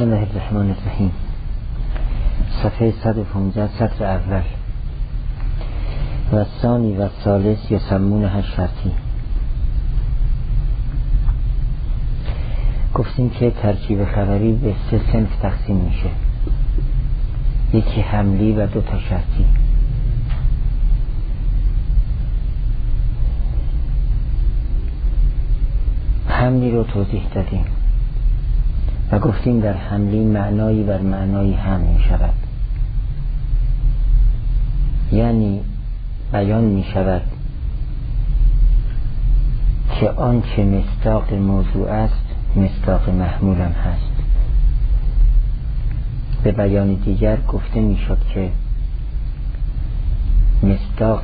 بسم الله الرحمن الرحیم. صفحه 115 سطر اول. و ثانی و ثالث یسمونها شرطی. گفتیم که ترکیب خبری به 3 صنف تقسیم میشه، یکی حملی و 2 تا شرطی. حملی رو توضیح دادیم و گفتیم در حملی معنایی بر معنایی هم می شود، یعنی بیان می شود که آنچه مصداق موضوع است مصداق محمول هم هست. به بیان دیگر گفته می شد که مصداق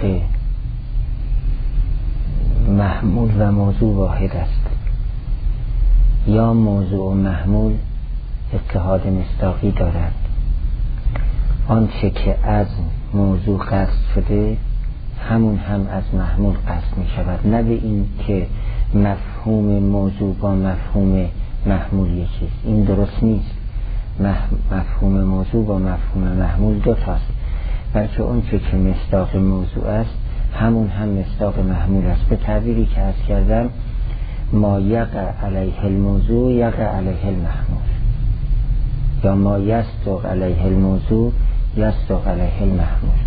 محمول و موضوع واحد است، یا موضوع و محمول اتحاد مصداقی دارند. آنچه که از موضوع قصد شده همون هم از محمول قصد می شود، نه به این که مفهوم موضوع با مفهوم محمول یکیست. این درست نیست. مفهوم موضوع با مفهوم محمول 2 تاست، بلکه آنچه که مصداق موضوع است همون هم مصداق محمول است. به تعبیری که عرض کردم، ما یقع علیه الموضوع یقع علیه المحمول، یا ما یصدق علیه الموضوع یصدق علیه المحمول.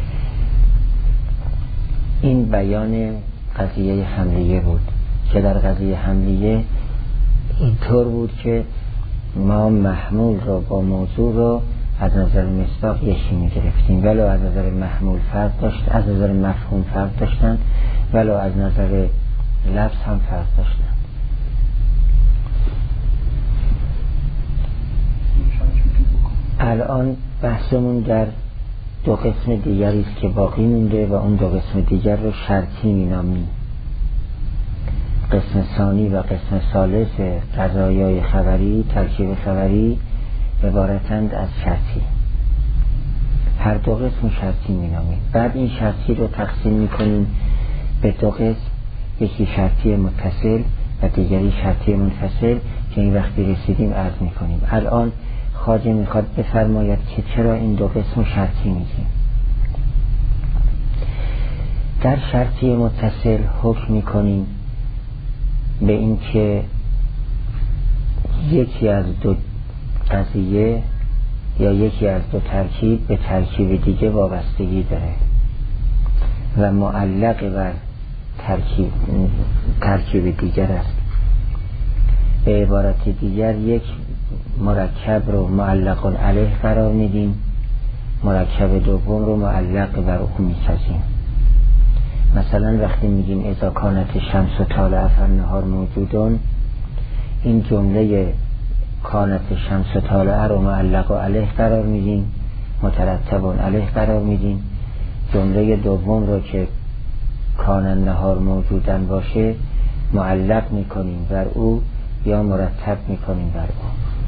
این بیان قضیه حملیه بود که در قضیه حملیه اینطور بود که ما محمول رو با موضوع رو از نظر مصداق یکی می گرفتیم، ولو از نظر محمول فرق داشت، از نظر مفهوم فرق داشتن، ولو از نظر لفظ هم فرق داشتن. الان بحثمون در 2 قسم دیگری است که باقی مونده و اون 2 قسم دیگر رو شرطی مینامیم. قسم ثانی و قسم ثالث قضایای خبری، ترکیب خبری عبارتند از شرطی. هر 2 قسم شرطی مینامیم. بعد این شرطی رو تقسیم میکنیم به 2 قسم، یکی شرطی متصل و دیگری شرطی منفصل، که این وقتی رسیدیم عرض میکنیم. الان خواجه میخواد بفرماید که چرا این 2 قسم شرطی میگیم. در شرطی متصل حکم میکنیم به این که یکی از 2 قضیه یا یکی از 2 ترکیب به ترکیب دیگه وابستگی داره و معلق بر ترکیب دیگر است. به عبارت دیگر یک مرکب رو معلق علیه قرار میدیم، مرکب دوم رو معلق بر او میسازیم. مثلا وقتی میگیم اذا کانت شمس و طالع فالنهار موجودون، این جمله کانت شمس و طالع رو معلق علیه قرار میدیم، مترتب علیه قرار میدیم. جمله دوم رو که کان النهار موجودن باشه معلق میکنیم بر او یا مرتب میکنیم بر او.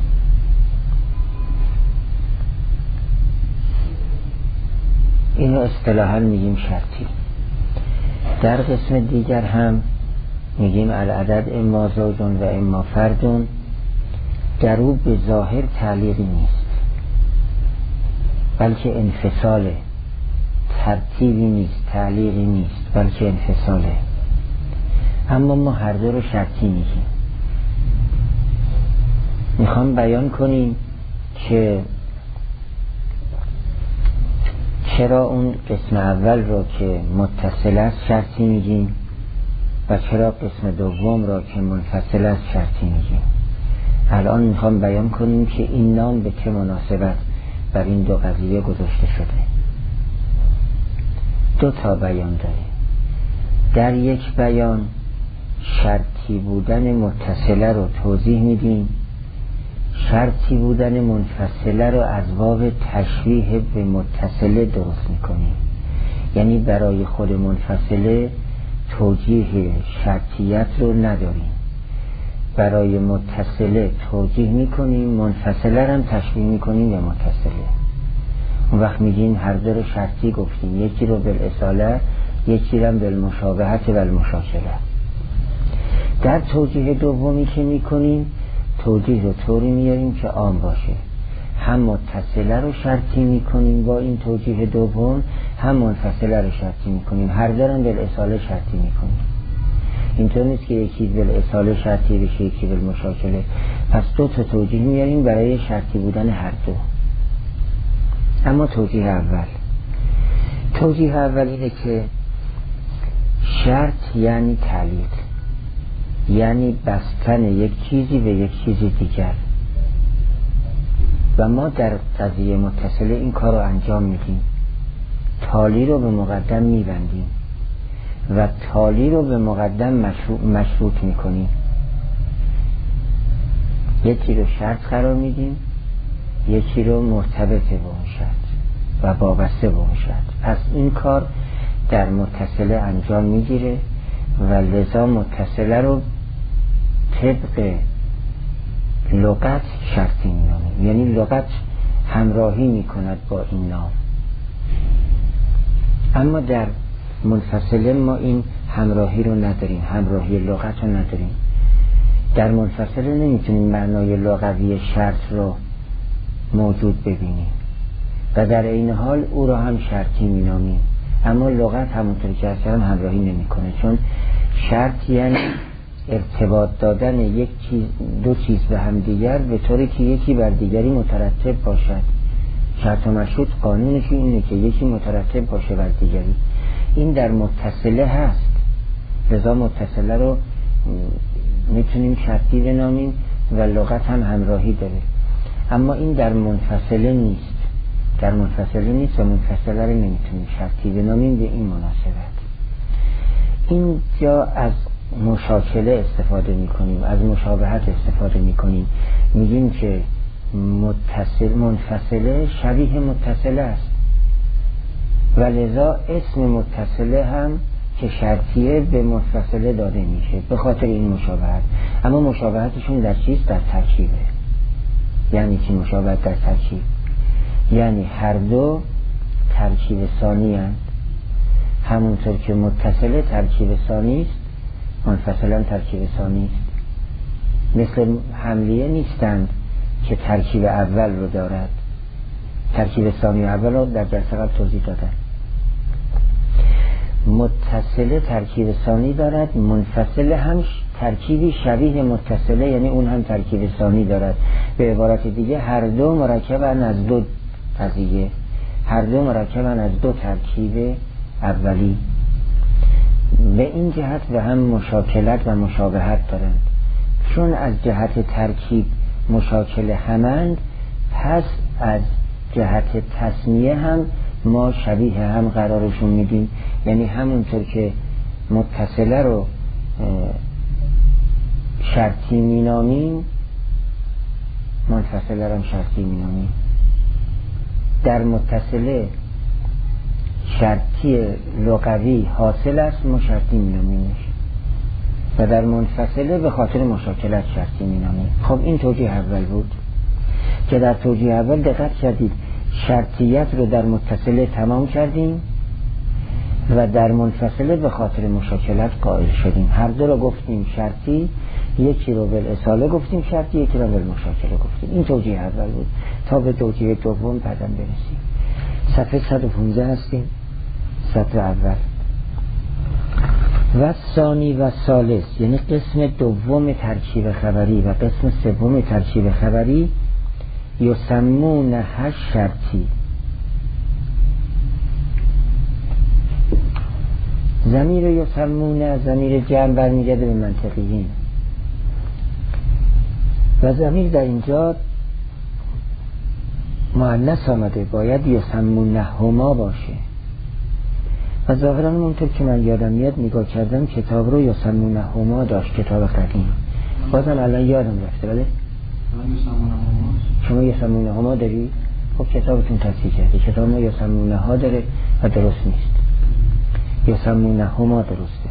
اینو اصطلاحاً میگیم شرطی. در قسم دیگر هم میگیم العدد اما زوجون و اما فردون، در او به ظاهر تعلیقی نیست بلکه انفصاله، ترتیبی نیست، تعلیقی نیست، بلکه انفصاله. اما ما هر 2 رو شرطی میگیم. میخوام بیان کنیم که چرا اون قسم اول رو که متصل است شرطی میگیم و چرا قسم دوم رو که منفصل است شرطی میگیم. الان میخوام بیان کنیم که این نام به چه مناسبت بر این 2 قضیه گذاشته شده. 2 تا بیان داره. در یک بیان شرطی بودن متصله رو توضیح میدیم، شرطی بودن منفصله رو از باب تشبیه به متصله درست میکنیم. یعنی برای خود منفصله توجیه شرطیت رو نداریم، برای متصله توجیه میکنیم، منفصله رو هم تشبیه میکنیم به متصله. اون وقت میگیم هر 2 رو شرطی گفتیم، یکی رو بالاصاله، یکی رو بالمشابهت و المشاکله. در توجیه دومی که میکنیم توجیه رو طوری میاریم که عام باشه، هم متصله رو شرطی میکنیم با این توجیه دوم، هم منفصله رو شرطی میکنیم، هر دارن بالاصاله شرطی میکنیم. اینطور نیست که یکی بالاصاله شرطی بشه یکی بالمشاکله. پس دو تا توجیه میاریم برای شرطی بودن هر دو. اما توجیه اول اینه که شرط یعنی تعلیق، یعنی بستن یک چیزی به یک چیز دیگر، و ما در قضیه متصله این کار رو انجام میدیم. تالی رو به مقدم میبندیم و تالی رو به مقدم مشروط میکنیم. یکی رو شرط قرار میدیم، یکی رو مرتبط به اون شرط و وابسته به اون شرط. پس این کار در متصله انجام میگیره و لذا متصله رو طبق لغت شرطی مینامیم، یعنی لغت همراهی میکند با این نام. اما در منفصله ما این همراهی رو نداریم، همراهی لغت رو نداریم. در منفصله نمیتونیم معنای لغوی شرط رو موجود ببینیم و در این حال او را هم شرطی مینامیم، اما لغت همونطور که اصلا همراهی نمیکنه، چون شرط یعنی ارتباط دادن یک چیز، دو چیز به هم دیگر به طوری که یکی بر دیگری مترتب باشد. شرط و مشروط قانونش اینه که یکی مترتب باشه بر دیگری. این در متصله هست، لذا متصله رو میتونیم شرطی بنامیم و لغت هم همراهی داره. اما این در منفصله نیست، در منفصله نیست و منفصله رو نمیتونیم شرطی بنامیم به این مناسبت. اینجا از مشاکله استفاده میکنیم، از مشابهت استفاده میکنیم، میگیم که منفصله شبیه متصله است و لذا اسم متصله هم که شرطیه به منفصله داده میشه به خاطر این مشابهت. اما مشابهتشون در چیست؟ در ترکیبه. یعنی چی مشابهت در ترکیب؟ یعنی هر دو ترکیب ثانی هست. همونطور که متصله ترکیب ثانی است، منفصلا ترکیب ثانی است. مثل حملیه نیستند که ترکیب اول رو دارد. ترکیب ثانی اول رو در جلسه قبل توضیح دادن. متصله ترکیب ثانی دارد، منفصله هم ترکیبی شبیه متصله، یعنی اون هم ترکیب ثانی دارد. به عبارت دیگه هر دو مرکبن از دو قضیه، هر دو مرکبن از دو ترکیب اولی. به این جهت و هم مشاکلت و مشابهت دارند. چون از جهت ترکیب مشاکل همند، پس از جهت تسمیه هم ما شبیه هم قرارشون میدیم. یعنی همونطور که متصله رو شرطی مینامیم، منفصله رو هم شرطی مینامیم. در متصله شرطی لغوی حاصل است، ما شرطی مینامیمش، و در منفصله به خاطر مشاکلت شرطی مینامیم. خب این توجیه اول بود که در توجیه اول دقت کردید شرطیت رو در متصله تمام کردیم و در منفصله به خاطر مشاکلت قائل شدیم. هر دو رو گفتیم شرطی، یکی رو بالاصاله گفتیم شرطی، یکی رو بالمشاکله گفتیم. این توجیه اول بود. تا به توجیه دوم بعداً برسیم. صفحه 115 هستیم، سطر اول. و ثانی و ثالث، یعنی قسم دوم ترکیب خبری و قسم سوم ترکیب خبری، یسمونه شرطی. ضمیر یسمونه ضمیر جمع برمیگرده به منطقیین و ضمیر در اینجا مؤنث آمده، باید یسمونه هما باشه. و ظاهرا اونطور که من یادم میاد نگاه کردم کتاب رو یسمونه هما داشت، کتاب قدیم. بازم الان یادم رفته. بله شما یسمونه هما داری؟ خب کتابتون تصحیح کرده. کتاب ما یسمونه ها داره و درست نیست. یسمونه هما درسته.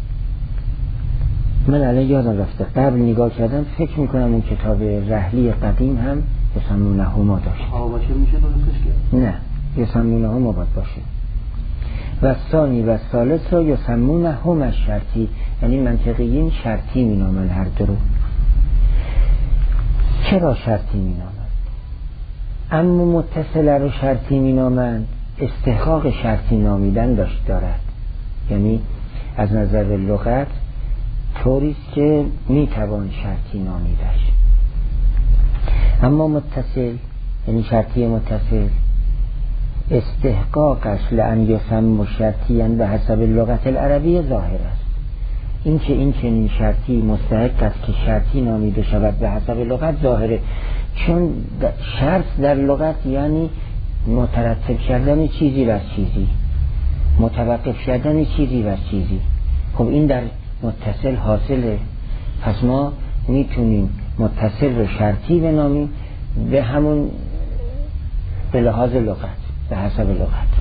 من الان یادم رفته، قبل نگاه کردم فکر میکنم اون کتاب رحلی قدیم هم یسمونه هما داشت. باشه میشه درستش کرد؟ نه، یسمونه هما باید باشه. و ثانی و ثالث رو یسمونه هما شرطی، یعنی منطقیین شرطی مینامن هر دو رو. چرا شرطی می نامند؟ اما متصله رو شرطی می نامند استحقاق شرطی نامیدن دارد، یعنی از نظر لغت طوریست که می توان شرطی نامیدش. اما متصل یعنی شرطی متصل استحقاقش لأن یسمى شرطیاً به حسب لغت العربی ظاهر است. این چنین شرطی مستحق است که شرطی نامیده شود به حسب لغت ظاهره، چون شرط در لغت یعنی مترتب کردن چیزی بر چیزی، متوقف کردن چیزی بر چیزی. خب این در متصل حاصله، پس ما میتونیم متصل رو شرطی بنامیم به همون به لحاظ لغت، به حسب لغت.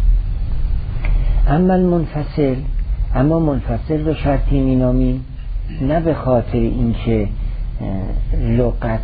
اما منفصل رو شرطی مینامیم نه به خاطر اینکه لغت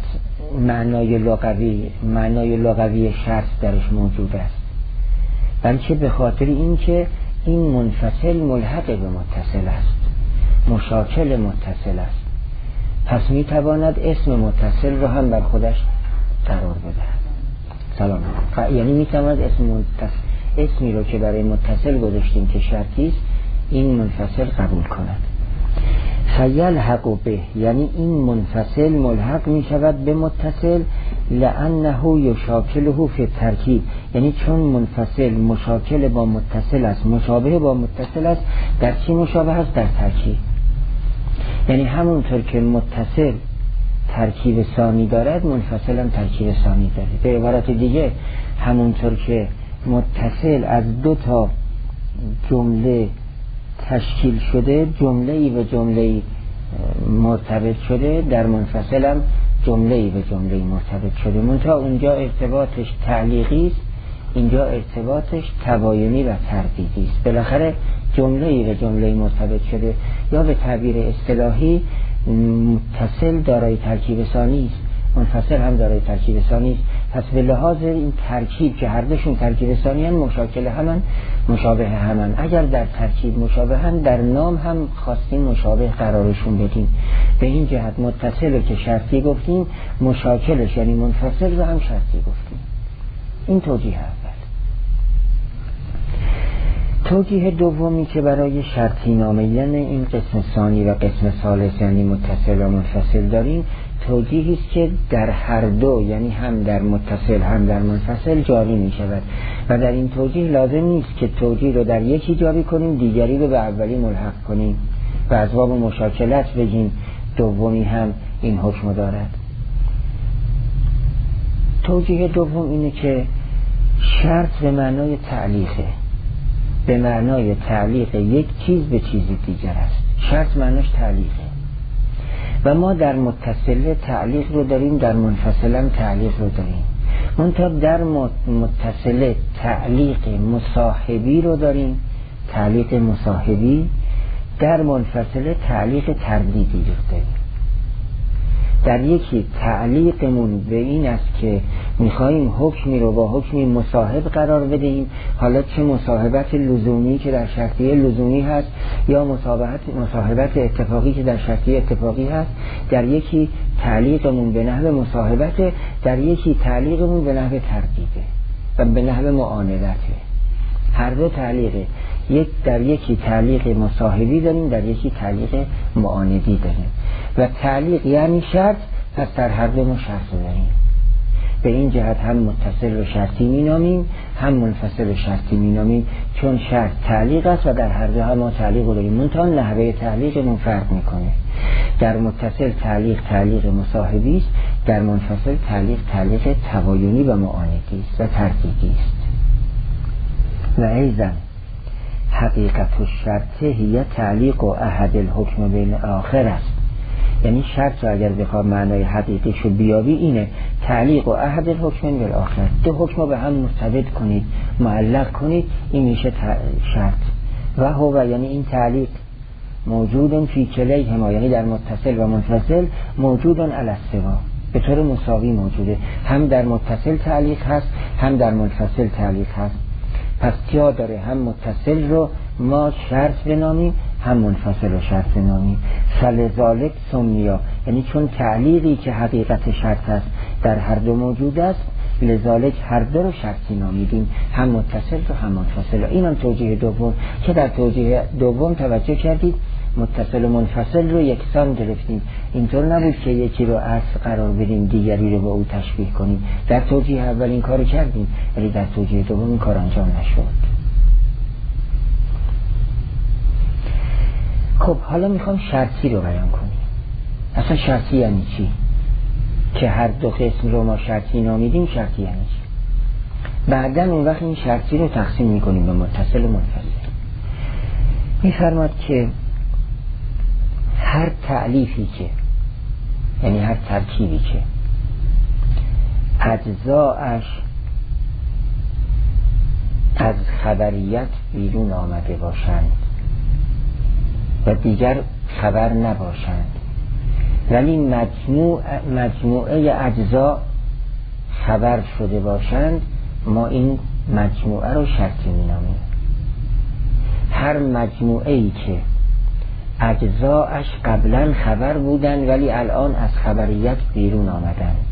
معنای لغوی شرط درش موجود است، بلکه به خاطر اینکه این منفصل ملحق به متصل است، مشاکل متصل است، پس میتواند اسم متصل رو هم بر خودش قرار بدهد. سلام. یعنی میتواند اسمی رو که برای متصل گذاشتیم که شرطی است این منفصل قبول کند. فیلحق به، یعنی این منفصل ملحق می شود به متصل لأنه یشاکله فی الترکیب، یعنی چون منفصل مشاکل با متصل است، مشابه با متصل است. در چی مشابه است؟ در ترکیب. یعنی همونطور که متصل ترکیب ثانی دارد منفصل هم ترکیب ثانی دارد. به عبارت دیگه همونطور که متصل از دو تا جمله تشکیل شده، جمله‌ای به جمله‌ای مرتبط شده، در منفصل هم جمله‌ای به جمله‌ای مرتبط شده، منتها اونجا ارتباطش تعلیقی است، اینجا ارتباطش تباینی و تردیدی است. بالاخره جمله‌ای به جمله‌ای مرتبط شده، یا به تعبیر اصطلاحی متصل دارای ترکیب ثانی است، منفصل هم دارای ترکیب ثانی است. پس به لحاظ این ترکیب که هر دوشون ترکیب ثانی هستند، مشاکل همن، مشابه همن. اگر در ترکیب مشابه هم، در نام هم خواستیم مشابه قرارشون بدیم. به این جهت متصل که شرطی گفتیم، مشاکلش یعنی منفصل رو هم شرطی گفتیم. این توجیه اول. توجیه دومی که برای شرطی نامیدن این قسم ثانی و قسم ثالث یعنی متصل و منفصل داریم، توجیهی است که در هر دو، یعنی هم در متصل هم در منفصل جاری می شود و در این توجیه لازم نیست که توجیه رو در یکی جاری کنیم دیگری رو به اولی ملحق کنیم و از باب مشاکلت بگیم دومی هم این حکم دارد. توجیه دوم اینه که شرط به معنای تعلیقه، به معنای تعلیق یک چیز به چیز دیگر است. شرط معناش تعلیقه و ما در متصل تعلیق رو داریم، در منفصل هم تعلیق رو داریم. منتها در متصل تعلیق مصاحبی رو داریم، تعلیق مصاحبی. در منفصل تعلیق تردیدی رو داریم. در یکی تعلیقمون به این است که میخواییم حکمی رو با حکمی مصاحب قرار بدهیم، حالا چه مصاحبت لزومی که در شرطیه لزومی هست یا مصاحبت اتفاقی که در شرطیه اتفاقی هست. در یکی تعلیقمون به نحو مصاحبت، در یکی تعلیقمون به نحو تردیده و به نحو معاندته. هر دو تعلیقه، در یکی تعلیق مصاحبی داریم، در یکی تعلیق معاندی داریم و تعلیق یعنی شرط، پس در هر دو ما شرط داریم. به این جهت هم متصل و شرطی مینامیم، هم منفصل و شرطی مینامیم، چون شرط تعلیق است و در هر دو هم ما تعلیق داریم. منتها نحوه تعلیقمون فرق میکنه. در متصل تعلیق مصاحبی است، در منفصل تعلیق تباینی و معاندی است و تردیدی است. و ایضا حقیقت الشرط هی تعلیق و احد الحکم بین آخر است. یعنی شرط رو اگر بخواد معنای حقیقی شو بیابی اینه، تعلیق و احد الحکم بین آخر، دو حکم رو به هم مرتبط کنید، معلق کنید، این میشه شرط. و هو یعنی این تعلیق موجودن فی کلیهما، یعنی در متصل و منفصل موجودن علی السوا، به طور مساوی موجوده، هم در متصل تعلیق هست هم در منفصل تعلیق هست. پس جا داره هم متصل رو ما شرط بنامیم، هم منفصل رو شرط بنامیم. فلذالک سمیا، یعنی چون تعلیقی که حقیقت شرط هست در هر دو موجود است، لذالک هر دو رو شرطی نامیدیم، هم متصل و هم منفصل. این هم توجیه دوم که در توجیه دوم توجه کردید متصل و منفصل رو یکسان گرفتیم. اینطور نبود که یکی رو اصل قرار بدیم دیگری رو با او تشبیه کنیم. در توجیه اول این کار کردیم ولی در توجیه دوم این کار انجام نشد. خب حالا میخوام شرطی رو بیان کنیم. اصلا شرطی یعنی چی؟ که هر دو قسم رو ما شرطی نامیدیم شرطی یعنی چی؟ بعداً اون وقت این شرطی رو تقسیم میکنیم به متصل و منفصل. میفرماد که هر تألیفی که یعنی هر ترکیبی که اجزاش از خبریت بیرون آمده باشند و دیگر خبر نباشند ولی مجموعه اجزا خبر شده باشند، ما این مجموعه رو شرطی مینامیم. هر مجموعه ای که اجزاش قبلا خبر بودند ولی الان از خبریت بیرون آمدند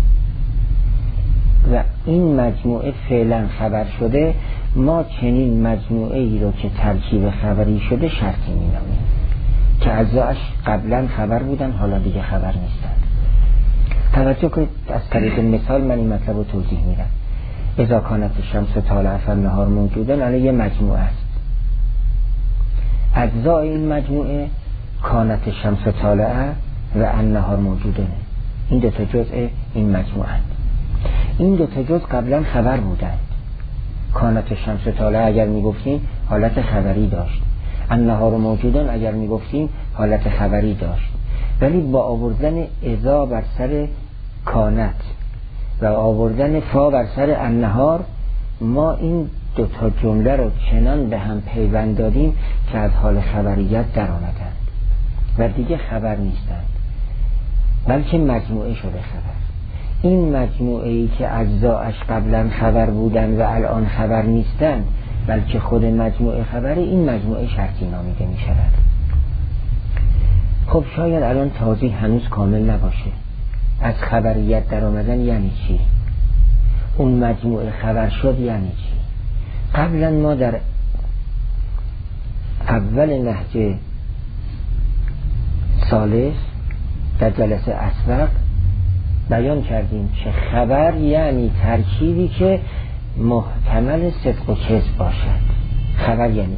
و این مجموعه فعلا خبر شده، ما چنین مجموعه ای رو که ترکیب خبری شده شرطی مینامیم که اجزاش قبلا خبر بودن حالا دیگه خبر نیستن. توجه کنید، از طریق مثال من این مطلب رو توضیح میدم. اذا کانت الشمس طالعة فالنهار موجودن، الان یه مجموعه است. اجزای این مجموعه کانت الشمس طالعة و النهار موجودن، این دو تا جزء این مجموعه. این دو تا جزء قبلا خبر بودند. کانت الشمس طالعة اگر میگفتیم حالت خبری داشت، النهار موجودن اگر میگفتیم حالت خبری داشت، ولی با آوردن اذا بر سر کانت و آوردن فا بر سر النهار ما این دو تا جمله رو چنان به هم پیوند دادیم که از حال خبریت در آمدند و دیگه خبر نیستند بلکه مجموعه شده خبر. این مجموعه ای که اجزاش قبلا خبر بودن و الان خبر نیستند بلکه خود مجموعه خبره، این مجموعه شرطی نامیده می شود. خب شاید الان توضیح هنوز کامل نباشه. از خبریت در آمدن یعنی چی؟ اون مجموعه خبر شد یعنی چی؟ قبلا ما در اول نهج ثالث در جلسه اسبق بیان کردیم که خبر یعنی ترکیبی که محتمل صدق و کذب باشد. خبر یعنی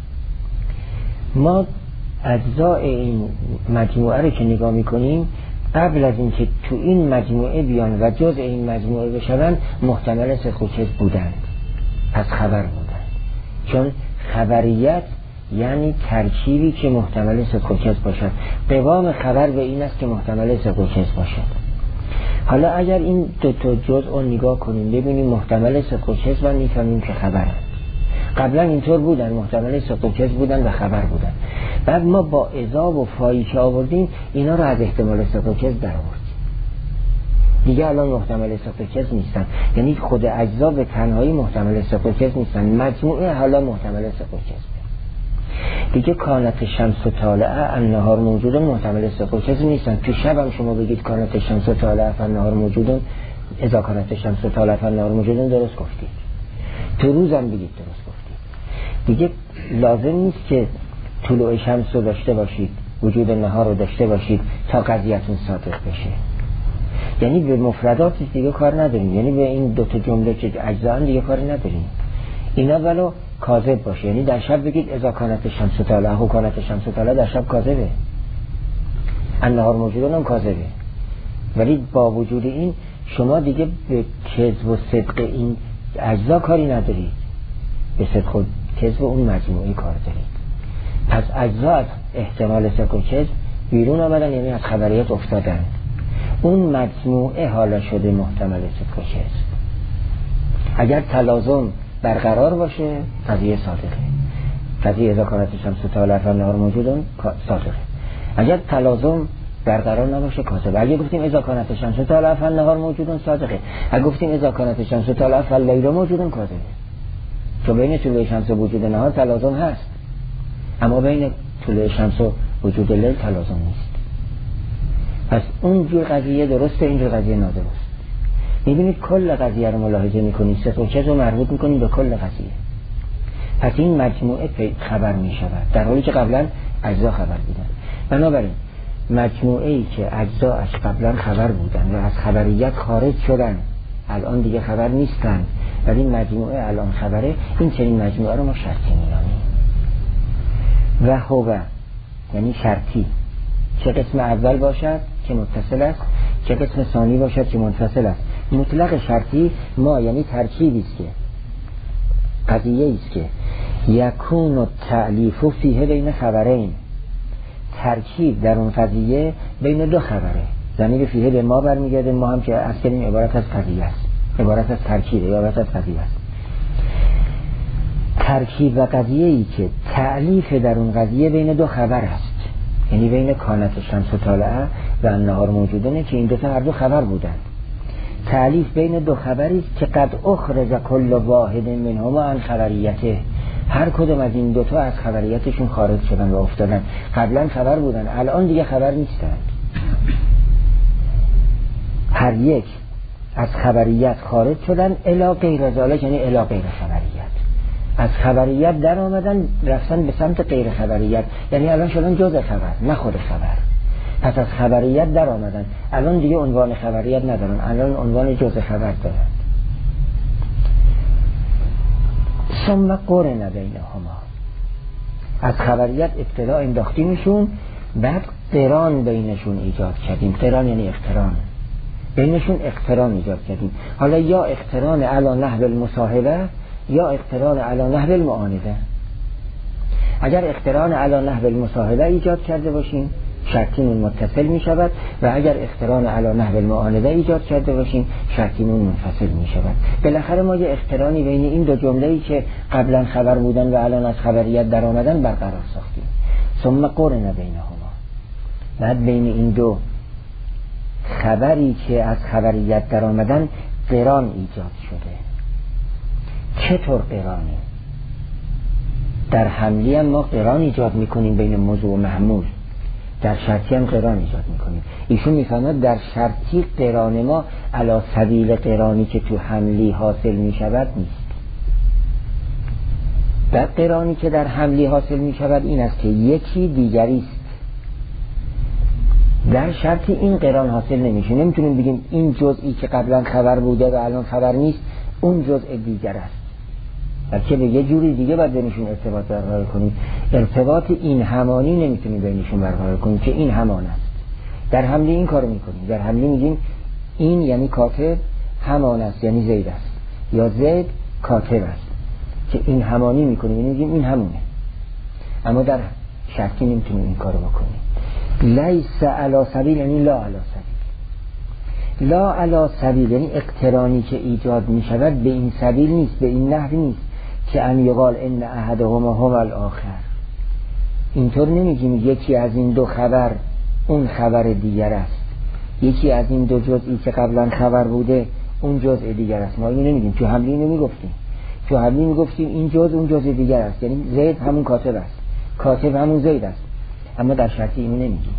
ما اجزای این مجموعه رو که نگاه میکنیم قبل از اینکه تو این مجموعه بیان و جز این مجموعه بشوند محتمل صدق و کذب بودند، از خبر بودند. چون خبریت یعنی ترکیبی که محتمل صدق و کذب باشد. قوام خبر به این است که محتمل صدق و کذب باشد. حالا اگر این دو تا جزء رو نگاه کنیم ببینیم محتمل صدق و کذب و میفهمیم که خبرند. قبلا اینطور بودن، محتمل صدق و کذب بودن و خبر بودن. بعد ما با اذا و فایی که آوردیم اینا رو از احتمال صدق و کذب در آوردیم. دیگه الان محتمل صدق و کذب نیستن، یعنی خود اجزا به تنهایی محتمل صدق و کذب نیستن، مجموعه حالا محتمل صدق و کذب. دیگه کانت شمس طالعة النهار موجودن محتمل صدق و کذب نیستن. تو شب هم شما بگید کانت شمس طالعة النهار موجودن، اذا کانت شمس طالعة النهار موجودن، درست گفتید. تو روز هم بگید درست گفتید. دیگه لازم نیست که طلوع شمس رو داشته باشید، وجود نهار رو داشته باشید تا قضیتون صادق بشه. یعنی به مفردات دیگه کار نداریم، یعنی به این دو تا جمله که اجزا دیگه کاری نداریم. اینا ولو کاذب باشه، یعنی در شب بگید اذا کانت شمس طالعة و کانت شمس طالعة، در شب کاذبه. النهار موجودن هم کاذبه. ولی با وجود این شما دیگه به کذب و صدق این اجزا کاری ندارید، به صدق و کذب اون مجموعی کار دارید. پس اجزا از احتمال صدق و کذب بیرون آمدن، یعنی از خبریت افتادن. اون مجموعه حالا شده محتمل صدق و کذب. اگر تلازم برقرار باشه قضیه صادقه. قضیه اذا کانت الشمس طالعة النهار موجودن صادقه. اگر تلازم برقرار نباشه کاذبه. اگه گفتیم اذا کانت الشمس طالعة النهار موجودن صادقه. اگه گفتیم اذا کانت الشمس طالعة اللیل موجودن کاذبه. چون بین طلوع شمس و وجود نهار تلازم هست، اما بین طلوع شمس و وجود لیل تلازم نیست. پس اونجور قضیه درسته، اینجور قضیه نادرست. میبینید کل قضیه رو ملاحظه میکنید، سه چیز رو مربوط میکنید به کل قضیه. پس این مجموعه خبر میشود در حالی که قبلا اجزا خبر بودن. بنابراین مجموعه ای که اجزاش قبلا خبر بودن و از خبریت خارج شدن الان دیگه خبر نیستن، ولی این مجموعه الان خبره، این چنین مجموعه رو ما شرطی می‌نامیم. و هو یعنی شرطی، چه قسم اول باشد که متصل است، چه قسم ثانی باشد که منفصل است. مطلق شرطی ما یعنی ترکیبی است که قضیه است که یکون التألیف فیه بین خبرین، ترکیب در اون قضیه بین دو خبره. ضمیر فیه به ما برمیگرده، ما هم که اصلا عبارت از قضیه است، عبارت از ترکیب، عبارت از قضیه است. ترکیب و قضیه ای که تألیف در اون قضیه بین دو خبر است، یعنی بین کانت الشمس طالعه و النهار موجودنه که این دو تا هر دو خبر بودند. تألیف بین دو خبری است که قد اخرج کل واحد منهما عن خبریته، هر کدوم از این دوتا از خبریتشون خارج شدن و افتادن. قبلا خبر بودن، الان دیگه خبر نیستند. هر یک از خبریت خارج شدن الی غیر ذالک، یعنی الی غیر خبریت. از خبریت در آمدن رفتن به سمت غیر خبریت، یعنی الان شدن جزء خبر نه خود خبر. پس از خبریت در آمدن، الان دیگه عنوان خبریت ندارن، الان عنوان جزء خبر دارن. ثم قرن بینهما، از خبریت ابتدا انداختیمشون، بعد قران بینشون ایجاد کردیم. قران یعنی اقتران، بینشون اقتران ایجاد کردیم. حالا یا اقتران علی نحو المصاحبه یا اقتران علی نحو المعانده. اگر اقتران علی نحو المصاحبه ایجاد کرده باشیم شرطیمون متصل می شود، و اگر اقتران علی نحو المعانده ایجاد کرده باشیم شرطیمون منفصل می شود. بالاخره ما یه اقترانی بین این دو جمله‌ای که قبلا خبر بودن و الان از خبریت در آمدن برقرار ساختیم. ثم قرن بینهما، بعد بین این دو خبری که از خبریت در آمدن قران ایجاد شده. چطور قرانی؟ در حملی هم ما قران ایجاد میکنیم بین موضوع و محمول، در شرطی هم قران ایجاد میکنیم. ایشون میفهمد در شرطی قران ما علی سبیل قرانی که تو حملی حاصل میشود نیست. در قرانی که در حملی حاصل میشود این است که یکی دیگری است. در شرطی این قران حاصل نمیشه. نمیتونیم بگیم این جزئی که قبلا خبر بوده و الان خبر نیست اون جزء دیگر است، بلکه به یه جوری دیگه باید بینشون ارتباط برقرار کنیم. ارتباط این همانی نمیتونیم بینشون برقرار کنیم که این همان است. در حملی این کارو میکنیم، در حملی میگیم این یعنی کاتب همان است، یعنی زید است، یا زید کاتب است، که این همانی میکنیم، یعنی میگیم این همونه. اما در شرطی نمیتونیم این کارو بکنیم. لیس علی سبیل یعنی لا علی سبیل. لا علی سبیل یعنی اقترانی که ایجاد میشود به این سبیل نیست، به این نحو نیست که ان یقال ان احدهما هو الاخر. اینطور نمیگیم یکی از این دو خبر اون خبر دیگر است، یکی از این دو جزئی که قبلا خبر بوده اون جزء دیگر است. ما اینو نمیگیم. تو حملی نمیگفتیم، تو حملی میگفتیم این جزء اون جزء دیگر است، یعنی زید همون کاتب است، کاتب همون زید است. اما در شرطی اینو نمیگیم.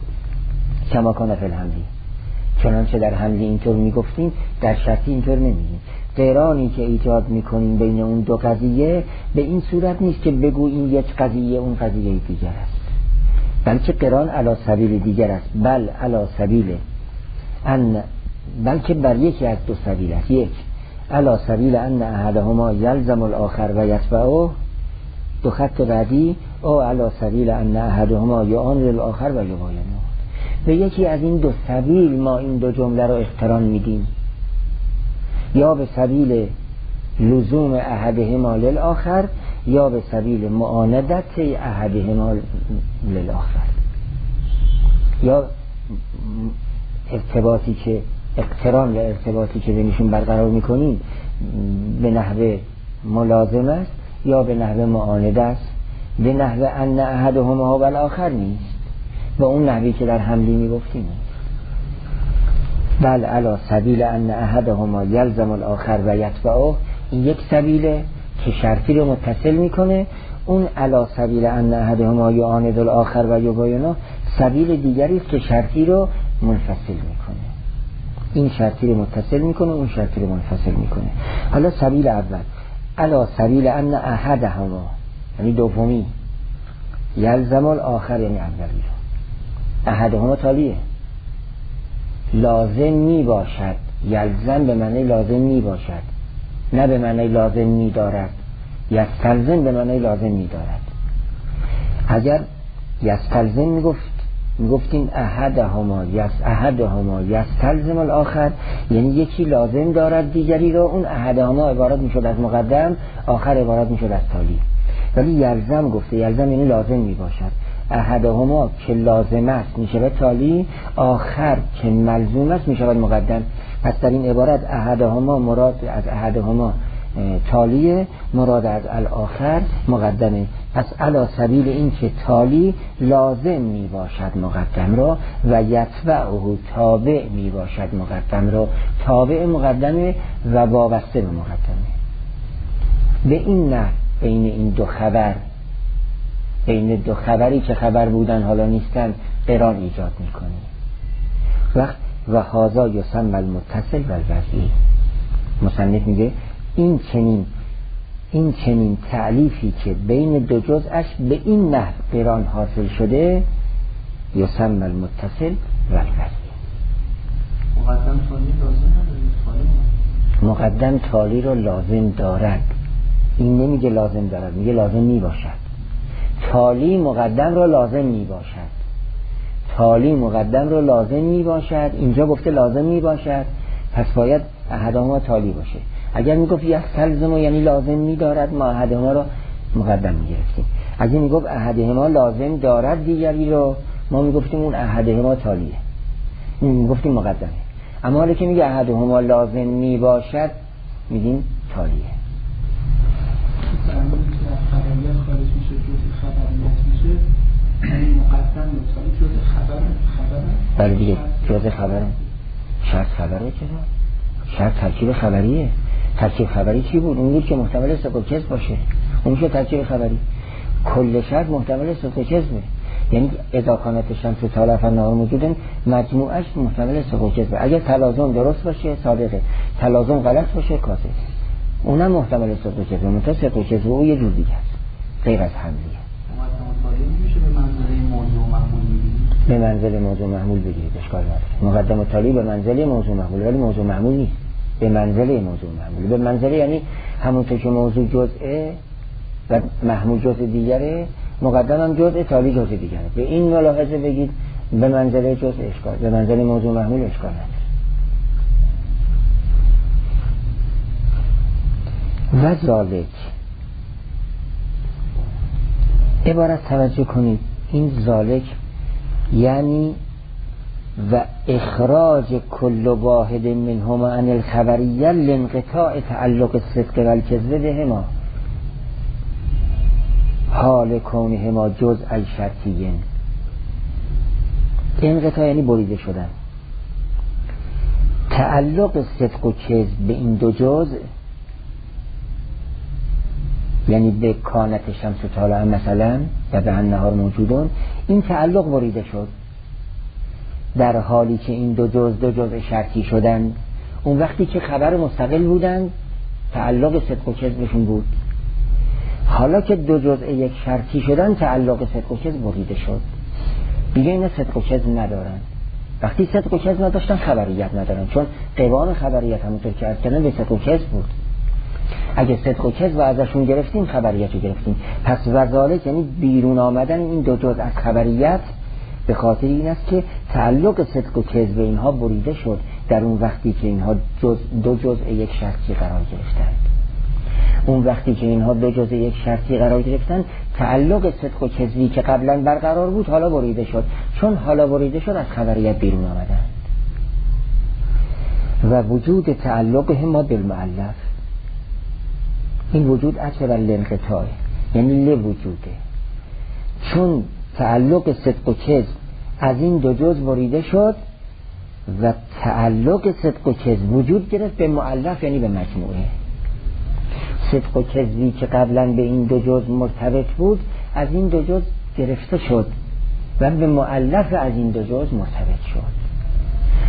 کما کان فی الحملی، چنانچه در حملی اینطور میگفتیم در شرطی اینطور نمیگیم. قرانی که ایجاد میکنیم بین اون دو قضیه به این صورت نیست که بگو این یک قضیه اون قضیه دیگر است، بلکه قران علی سبیل دیگر است. بل علی سبیل ان، بلکه بر یکی از دو سبیل است. یک علی سبیل ان احدهما یلزم الاخر و یتبعه، دو خط بعدی او علی سبیل ان احدهما یعاند الاخر و یباینه. به یکی از این دو سبیل ما این دو جمله رو اقتران میدیم، یا به سبیل لزوم احدهما للآخر یا به سبیل معاندت احدهما للآخر. یا ارتباطی که اقتران و ارتباطی که بینشون برقرار میکنیم به نحو ملازم است یا به نحو معانده است، به نحو ان احدهما و الاخر نیست، و اون نحوی که در حملی میگفتیم. بل علی سبیل ان احدهما یلزم الاخر و یتبعه، این یک سبیله که شرطی رو متصل میکنه. اون علی سبیل ان احدهما یعاند الاخر و یباینه سبیل دیگری است که شرطی رو منفصل میکنه. این شرطی رو متصل میکنه، اون شرطی رو منفصل میکنه. حالا سبیل اول، علا سبیل ان احدهما، یعنی دومی، یلزم الاخر یعنی اولی رو. احدهما تالیه، لازم می باشد. یلزم به معنی لازم می باشد، نه به معنی لازم می دارد. یستلزم به معنی لازم می دارد. اگر یستلزم میگفتیم احدهما یستلزم الاخر، یعنی یکی لازم دارد دیگری رو. اون احدهما عبارت میشد از مقدم، آخر عبارت میشد از تالی. ولی یلزم گفته، یلزم یعنی لازم می باشد. احدهما که لازم است میشود تالی، آخر که ملزوم است میشود مقدم. پس در این عبارت احدهما مراد از احدهما تالیه، مراد از الاخر مقدمه. پس علی سبیل این که تالی لازم می باشد مقدم را و یتبعه تابع می باشد مقدم را. تابع مقدمه و وابسته به مقدمه. به این نه بین این دو خبر، بین دو خبری که خبر بودن حالا نیستن، قران ایجاد میکنی. وقت و هازا یسمى المتصل و الوضعی. مصنف میگه این چنین تعلیفی که بین دو جزءش به این نحو قران حاصل شده، یسمى المتصل و الوضعی. مقدم تالی لازم نداره، مقدم تالی رو لازم دارد. این نمیگه لازم دارد، میگه لازم می باشد. تالی مقدم رو لازم می باشد. تالی مقدم رو لازم می باشد. اینجا گفته لازم می باشد، پس باید احدهما تالی باشه. اگر میگفت یستلزم یعنی لازم می دارد، ما احدهما رو مقدم می گرفتیم. اگر میگفت احدهما لازم دارد دیگری رو، ما میگفتیم اون احدهما تالیه، میگفتیم مقدمه. اما حالا که میگه احدهما لازم می باشد، میگیم تالیه. زمانی که از خبریت خارج میشه جزء خبریت میشه، یعنی مقدم مطالب جزء خبره. بله دیگه، جزء خبره. شرط خبره چرا؟ شرط ترکیب خبریه. ترکیب خبری چی بود؟ اون بود که محتمل صدق و کذب باشه، اون میشه ترکیب خبری. کل شرط محتمل صدق و کذبه، یعنی اذا کانت الشمس طالعا النهار موجودا، مجموعش محتمل صدق و کذبه. اگر تلازم درست باشه صادقه، تلازم غلط باشه کاذبه. اونم محتمل صدق و کذب، منتها صدق و کذب او یه جور دیگه است، غیر از حملیه. میشه به منزله موضوع محمول بگیرید؟ به منزله موضوع محمول بگیرید، اشکال نداره. مقدم و تالی به منزله موضوع محمول، ولی موضوع محمول نیست، به منزله موضوع محمول. به منزله یعنی همونطور که موضوع جزءه و محمول جزء دیگره، مقدم هم جزء، تالی جزء دیگره. به این ملاحظه بگید به منزله جزء اشکال، به منزله موضوع محمول اشکال نداره. و ذالک عبارت توجه کنید، این ذالک یعنی و اخراج کل واحد منهما عن الخبریه لانقطاع تعلق الصدق و الکذب بهما حال کونهما جزء الشرطیین. انقطاع یعنی بریده شدن. تعلق صدق و کذب به این دو جزء، یعنی به کانت شمس طالعا مثلا و به النهار موجودون، این تعلق بریده شد در حالی که این دو جزء شرطی شدن. اون وقتی که خبر مستقل بودن تعلق صدق و کذبشون بود، حالا که دو جزء یک شرطی شدن تعلق صدق و کذب بریده شد. دیگه اینا صدق و کذب ندارن. وقتی صدق و کذب نداشتن خبریت ندارن، چون قوام خبریت همونطور که از کنن به صدق و کذب بود. اگه صدق و کذب ازشون گرفتیم خبریت رو گرفتیم. پس وذالک یعنی بیرون آمدن این دو جزء از خبریت به خاطر این است که تعلق صدق و کذب اینها بریده شد در اون وقتی که اینها دو جزء یک شرطی قرار گرفتند. اون وقتی که اینها دو جزء یک شرطی قرار گرفتن، تعلق صدق و کذبی که قبلا برقرار بود حالا بریده شد. چون حالا بریده شد از خبریت بیرون آمدند. و وجود تعلقهما بالمؤلف، این وجود اثر الانقطاع یعنی لوجوده، چون تعلق صدق و کذب از این دو جزء بریده شد و تعلق صدق و کذب وجود گرفت به مؤلف یعنی به مجموعه. صدق و کذبی که قبلا به این دو جزء مرتبط بود از این دو جزء گرفته شد و به مؤلف از این دو جزء مرتبط شد.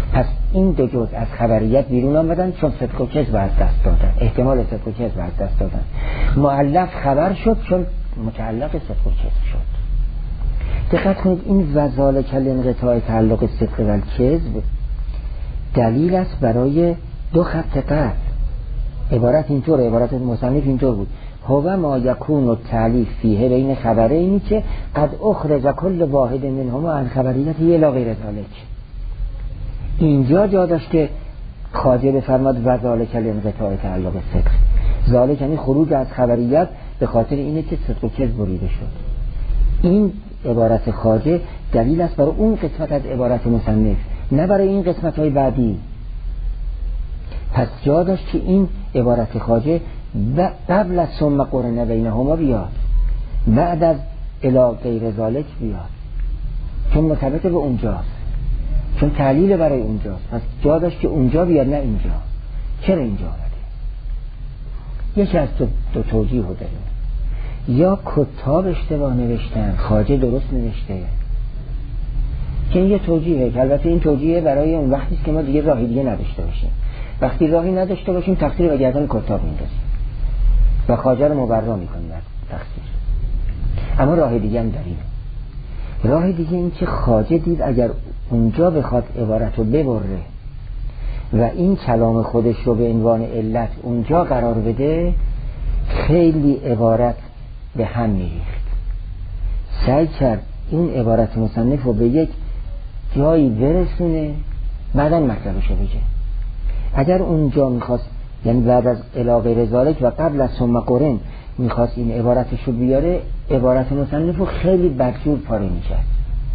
پس این دو جزء از خبریت بیرون آمدن چون صدق و کذب از دست دادن، احتمال صدق و کذب از دست دادن. مؤلف خبر شد چون متعلق صدق و کذب شد. دقت کنید این وذالک الانقطاع تعلق صدق و کذب دلیل است برای دو خط قطع. عبارت اینطور، عبارت مصنف اینطور بود: هو ما یکون التعلیف فیه بین خبرینی که قد اخرج کل واحد منهما عن خبریت الی غیر ذلک. اینجا جا داشت که خواجه بفرماد وذالک الانقطاع تعلق صدق. ذالک یعنی خروج از خبریت به خاطر اینه که صدق و کذب بریده شد. این عبارت خواجه دلیل است برای اون قسمت از عبارت مصنف، نه برای این قسمت های بعدی. پس جا داشت که این عبارت خواجه قبل از ثم قرن بینهما بیاد، بعد از الی غیر ذلک بیاد، چون مرتبط به اونجاست، چون تعلیل برای اونجاست. پس جا داشت که اونجا بیاد نه اینجا. چرا اینجا آمده؟ یکی از دو توجیه رو داریم. یا کتاب اشتباه نوشتن، خواجه درست نوشته، که این یه توجیهه، که البته این توجیه برای اون وقتی که ما دیگه راهی دیگه نداشته باشیم. وقتی راهی نداشته باشیم تقصیر به گردن کتاب میندازیم و خواجه رو مبرا میکنیم از تقصیر. اما راه دیگه هم داریم. راه دیگه این که خواجه دید اگر اونجا بخواد عبارت رو ببره و این کلام خودش رو به عنوان علت اونجا قرار بده، خیلی عبارت به هم میریخت. سعی کرد این عبارت مصنف رو به یک جایی برسونه، بعداً مطلبش رو بگه. اگر اونجا میخواست، یعنی بعد از الی غیر ذلک و قبل از ثم قرن میخواست این عبارتش رو بیاره، عبارت مصنف رو خیلی بدجور پاره میکرد.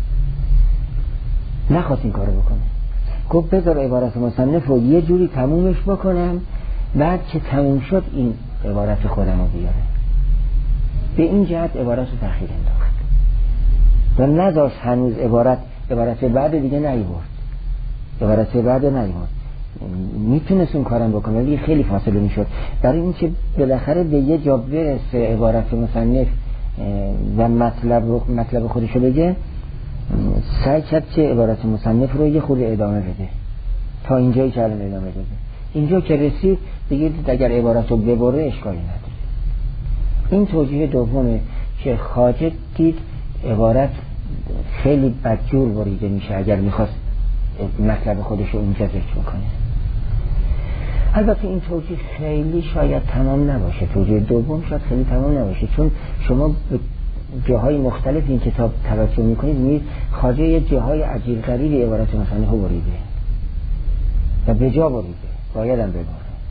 نخواست این کارو بکنه. گفت بذار عبارت مصنف رو یه جوری تمومش بکنم، بعد که تموم شد این عبارت خودم رو بیاره. به این جهت عبارت رو تأخیر انداخت و نداشت هنوز عبارت بعد دیگه نیورد. عبارت بعد نیورد. میتونست اون کارم بکنه ولی خیلی فاصله میشد. برای اینکه بالاخره به یه جا برسه عبارت مصنف و مطلب خودش رو بگه، سعی کرد که عبارت مصنف رو یه خورده ادامه بده تا اینجایی که الان ادامه بده. اینجا که رسید دیگه اگر عبارت رو ببره اشکالی نداره. این توجیه دومه که خواجه دید عبارت خیلی بدجور بریده میشه اگر میخواست مطلب خودش رو اینجا ذکر کنه. البته این توجیه خیلی شاید تمام نباشه، توجیه دوم شاید خیلی تمام نباشه، چون شما به جاهای مختلف این کتاب توجه میکنید میبینید خواجه یه جاهای عجیب غریبی عبارت مصنف رو بریده و به جا بریده، باید هم بباره.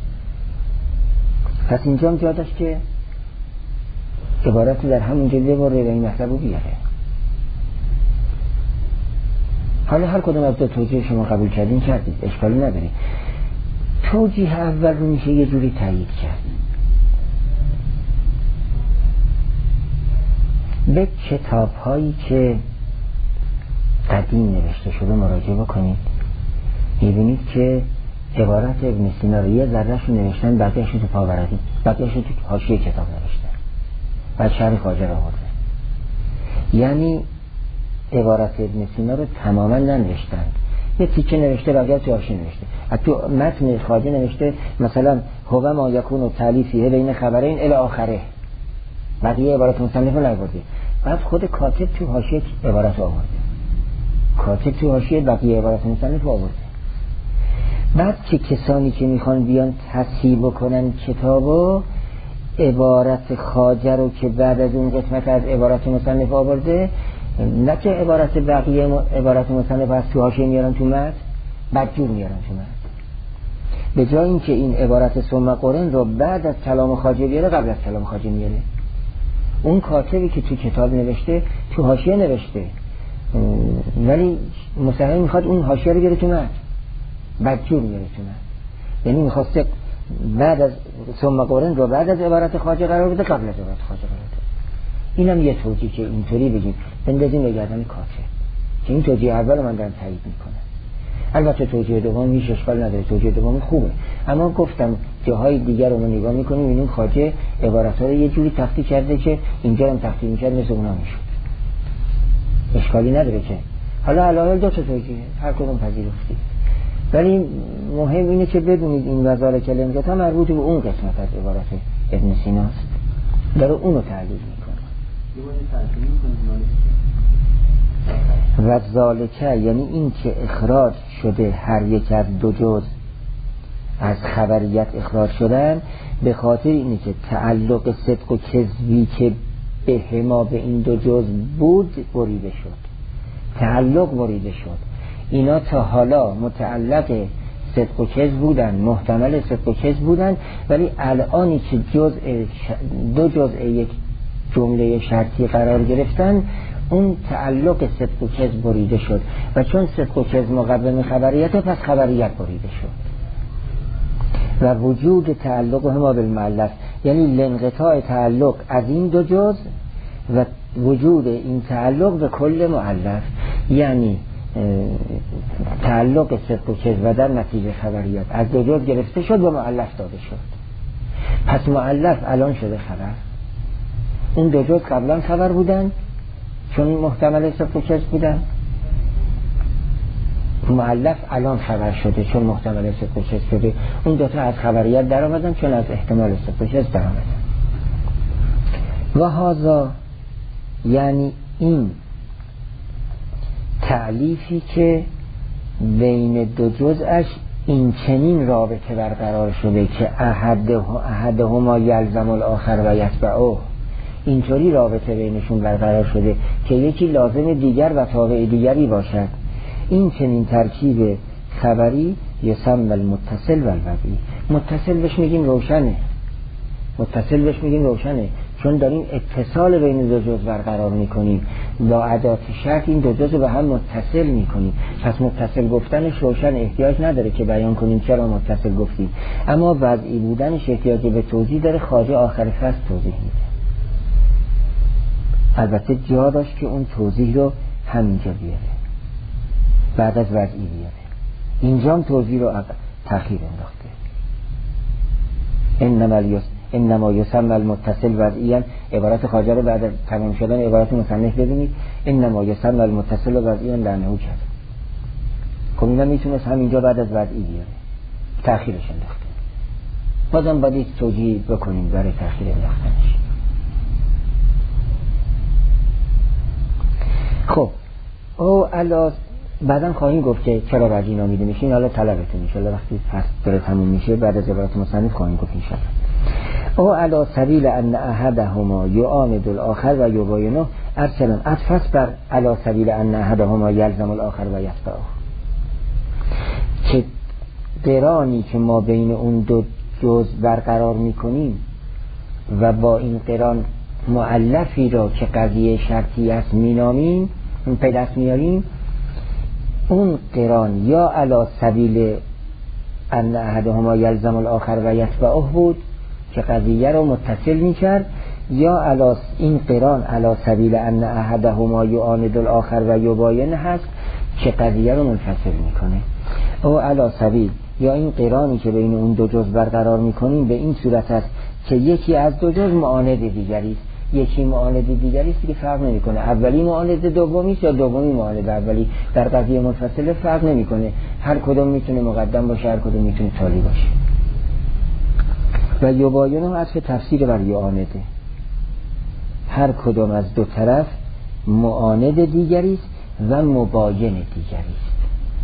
پس اینجا هم جا داشت که عبارت در همونجا بباره و این مطلب رو بیاره. حالا هر کدوم از دو توجیه شما قبول کردین کردید، اشکالی نداری. توجیه اول رو میشه یه جوری تایید کرد. به کتاب هایی که قدیم نوشته شده مراجعه بکنید، میبینید که عبارت ابن سینا رو یه ذره‌اش رو نوشتن، بقیه‌اش رو تو پاورقی، بقیه‌اش رو تو حاشیه کتاب نوشتن، بعد شرح خواجه را آورده. یعنی عبارت ابن سینا رو تماما ننوشتن، یه تیکه نوشته بقیه تو حاشیه نوشته. تو متن خواجه نوشته مثلا هو ما یکون التعلیفیه بین خبرین الی آخره، بقیه عبارت مصنف رو نیاورده. بعد خود کاتب تو حاشیه عبارت آورده، کاتب تو حاشیه بقیه عبارت مصنف رو آورده. بعد که کسانی که میخوان بیان تصحیح بکنن کتابو، عبارت خواجه رو که بعد از اون قسمت از عبارت مصنف آورده، نه که عبارت بقیه عبارت مصنف از تو حاشیه میارن تو متن، بدجور میارن تو متن. به جای اینکه این عبارت ثم قرن رو بعد از کلام خواجه بیاره، قبل از کلام خواجه میاره. اون کاتبی که تو کتاب نوشته تو حاشیه نوشته، ولی مصنف میخواد اون حاشیه رو بیاره تو متن، بدجور میاره تو متن. یعنی میخواسته بعد از ثم قرن رو بعد از عبارت خواجه قرار بده، قبل از عبارت خواجه قرار بده. اینم یه توجیه که اینطوری بگیم بندازیم به گردن کاتب، که این توجیه اول من دارم تایید میکنم. البته توجیه دوم هیچ اشکال نداره، توجیه دوم خوبه، اما گفتم جاهای دیگر رو ما نگاه میکنیم این خواجه عبارت‌ها رو یه جوری تختی کرده که اینجا هم تختی میکرد مثل اونا میشد. اشکالی نداره که حالا علاوه دو تا توجیه هر کدوم پذیرفتید. ولی مهم اینه که بدونید این وزاره کلمه تا مربوط به اون قسمت از عبارت ابن سیناست، داره اونو تعلیل میکنه. و ذالکه یعنی این که اخراج شده هر یک از دو جز از خبریت اخراج شدن به خاطر اینه که تعلق صدق و کذبی که به ما به این دو جز بود بریده شد، تعلق بریده شد. اینا تا حالا متعلق صدق و کذب بودن، محتمل صدق و کذب بودن، ولی الانی که دو جزء یک جمله شرطی قرار گرفتن اون تعلق صدق و کذب بریده شد و چون صدق و کذب مقدم خبریت پس خبریت بریده شد و وجود تعلق هما بالمؤلف یعنی لانقطاع تعلق از این دو جزء و وجود این تعلق به کل مؤلف، یعنی تعلق صدق و کذب و در نتیجه خبریت از دو جزء گرفته شد و مؤلف داده شد. پس مؤلف الان شده خبر، اون دو جزء قبلا خبر بودن چون محتمل صدق و کذب بودن، مؤلف الان خبر شده چون محتمل صدق و کذب شده. اون دوتا از خبریت در آمدن چون از احتمال صدق و کذب در آمدن. و هذا یعنی این تعلیفی که بین دو جزءش این چنین رابطه برقرار شده که احدهما یلزم الاخر و یتبعه، اینطوری رابطه بینشون برقرار شده که یکی لازم دیگر و تابع دیگری باشد. این چنین ترکیب خبری یسمى المتصل و الوضعی. متصل بهش میگیم روشنه، متصل بهش میگیم روشنه چون داریم اتصال بین دو جزء برقرار میکنیم، با ادات شرط این دو جزء به هم متصل میکنیم. پس متصل گفتنش روشن، احتیاج نداره که بیان کنیم چرا متصل گفتیم، اما وضعی بودنش احتیاج به توضیح داره. خواجه آخر فصل توضیح میده، البته جا داشت که اون توضیح رو همینجا بیاره بعد از وضعی بیاره، اینجا هم توضیح رو تأخیر انداخته. انما یسمى المتصل وضعیاً، عبارت خواجه رو بعد از تمام شدن عبارت مصنف ببینید، انما یسمى المتصل وضعیاً لانه کرد. خب اینا میتونست همینجا بعد از وضعی بیاره، تأخیرش انداخته. بازم باید توجیه بکنیم برای تأخیر انداختنش. خب او علاوه بعدم خواهیم گفت که چرا بعد اینا میده میشین، حالا طلبتون میشه وقتی فصل داره تموم میشه بعد از عبارت مصنف خواهیم گفت انشاءالله. او علی سبیل ان احدهما یعاند الاخر و یباینه، ارسلن اتفس بر علی سبیل ان احدهما یلزم الاخر و یتبعه، که قرانی که ما بین اون دو جزء برقرار میکنیم و با این قران مؤلفی را که قضیه شرطی است مینامیم، اون پیدست میاریم، اون قران یا علی سبیل ان احدهما یلزم الاخر و یتبعه بود که قضیه رو متصل میکرد، یا علی این قران علی سبیل ان احدهما یعاند الاخر و یباین هست که قضیه رو منفصل میکنه. او علی سبیل یا این قرانی که بین اون دو جزء برقرار میکنیم به این صورت است که یکی از دو جزء معاند دیگری است، یکی معاند دیگری است که فرق نمیکنه اولی معاند دومی است یا دومی معاند اولی، در قضیه منفصله فرق نمیکنه، هر کدوم میتونه مقدم باشه، هر کدوم میتونه تالی باشه. و یباینه اصل تفسیر بر یعانده، هر کدوم از دو طرف معاند دیگری است و مباین دیگری است.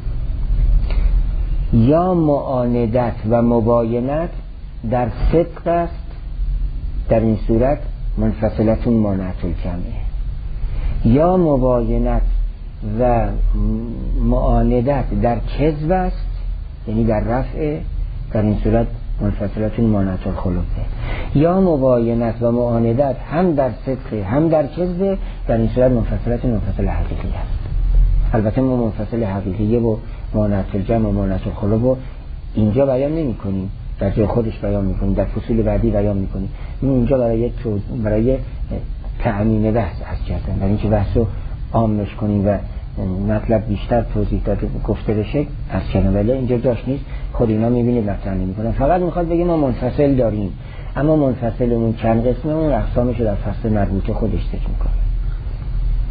یا معاندت و مباینت در صدق است، در این صورت منفصلتون مانعت الجمعه، یا مباینت و معاندت در کذب است یعنی در رفع، در این صورت منفصلتون مانعت الخلوفه، یا مباینت و معاندت هم در صدق هم در کذب، در این صورت منفصلتون منفصل حقیقی است. البته ما منفصل حقیقیه و مانعت الجمع و مانعت الخلوفه اینجا بیان نمی کنیم، در جای خودش بیان میکنیم، در فصول بعدی بیان میکنیم. این اینجا برای تعمیم بحث از کردن، برای اینکه بحث رو عامش کنیم و مطلب بیشتر توضیح داده گفته بشه از کردن، ولی اینجا جاش نیست، خود اینا میبینید مطرح نمیکنن، فقط میخواد بگه ما منفصل داریم، اما منفصلمون چند قسمه، اون اقسامش رو در فصل مربوطه خودش ذکر میکنه.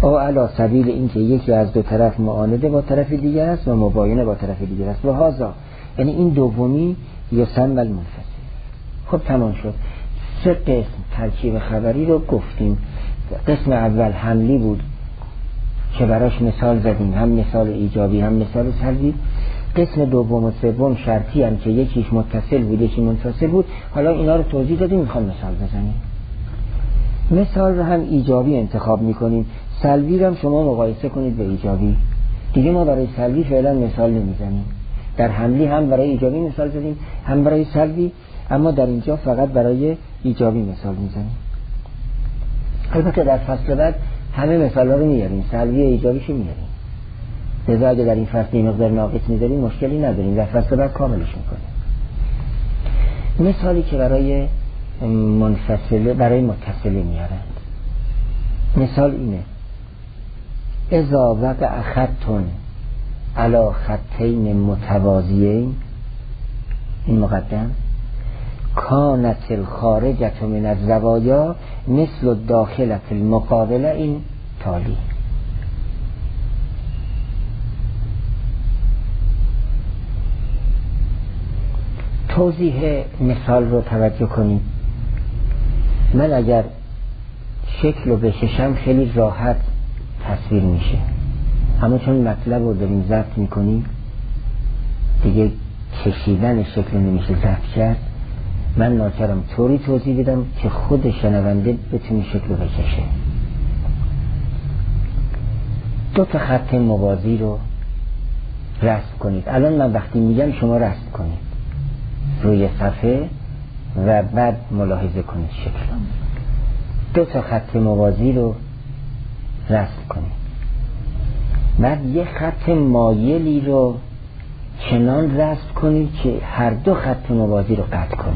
او علی سبیل این که یکی از دو طرف معانده با طرف دیگر است و مباینه با طرف دیگر است. و هذا یعنی این دومی یسمى المنفصل. خب تمام شد. سه قسم ترکیب خبری رو گفتیم. قسم اول حملی بود که براش مثال زدیم، هم مثال ایجابی هم مثال سلبی. قسم دوم و سوم شرطی هم که یکیش متصل بود یکی منفصل بود. حالا اینا رو توضیح دادیم، میخوام مثال بزنیم. مثال رو هم ایجابی انتخاب میکنیم، سلبی رو هم شما مقایسه کنید به ایجابی. دیگه ما برای سلبی فعلا مثال نمیزنیم. در حملی هم برای ایجابی مثال زدیم هم برای سلبی، اما در اینجا فقط برای ایجابی مثال میزنیم. البته در فصل بعد همه مثال ها رو میاریم، سلبی و ایجابیش رو میاریم. لذا اگه در این فصل مقدار ناقص میذاریم مشکلی نداریم، در فصل بعد کاملش میکنیم. مثالی که برای منفصله برای متصله میارند، مثال اینه: اذا وقع خط علی خطین متوازیین، این مقدم، کانت الخارجة من الزوایا مثل الداخلة المقابله، این تالی. توضیح مثال رو توجه کنید. من اگر شکل رو بکشم خیلی راحت تصویر میشه، اما چون مطلب رو داریم ضبط میکنیم دیگه کشیدن شکل نمیشه ضبط کرد. من ناچارم طوری توضیح بدم که خود شنونده بتونه شکل رو بکشه. دو تا خط موازی رو رسم کنید. الان من وقتی میگم شما رسم کنید روی صفحه و بعد ملاحظه کنید شکل. دو تا خط موازی رو رسم کنید. بعد یه خط مایلی رو چنان رسم کنید که هر دو خط موازی رو قطع کنه.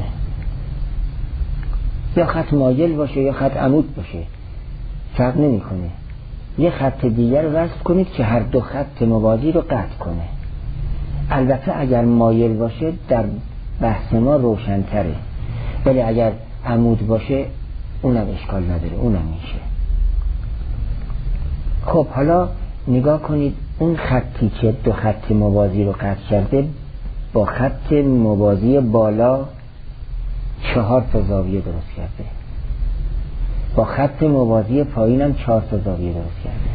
یا خط مایل باشه یا خط عمود باشه، فرق نمیکنه. یه خط دیگر رو رسم کنید که هر دو خط موازی رو قطع کنه. البته اگر مایل باشه در بحث ما روشن‌تره، ولی اگر عمود باشه اونم اشکال نداره، اونم میشه. خب حالا نگاه کنید، اون خطی که دو خط موازی رو قطع کرده با خط موازی بالا 4 تا زاویه درست کرده، با خط موازی پایین هم 4 تا زاویه درست کرده.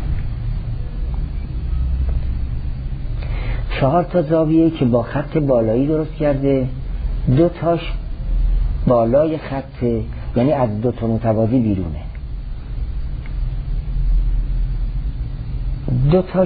4 تا زاویه که با خط بالایی درست کرده، 2 تاش بالای خط، یعنی از 2 تا متوازی بیرونه، 2 تاش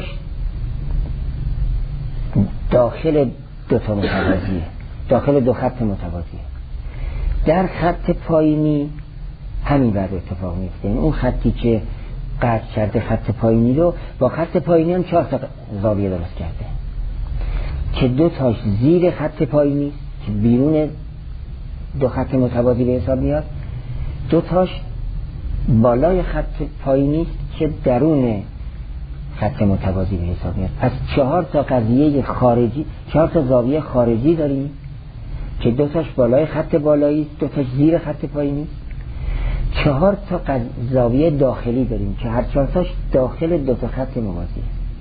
داخل 2 تا متوازیه، داخل 2 خط متوازیه. در خط پایینی همین بر اتفاق میفته. اون خطی که قطع کرده خط پایینی رو با خط پایینی هم 4 تا زاویه درست کرده که 2 تاش زیر خط پایینی که بیرون 2 خط متوازی به حساب میاد، 2 تاش بالای خط پایینی که درون خط متوازی به حساب میاد. از 4 تا قضیه خارجی، 4 تا زاویه خارجی داریم که 2 تاش بالای خط بالایی، 2 تاش زیر خط پایینی. 4 تا زاویه داخلی داریم که هر 4 تاش داخل 2 تا خط موازی.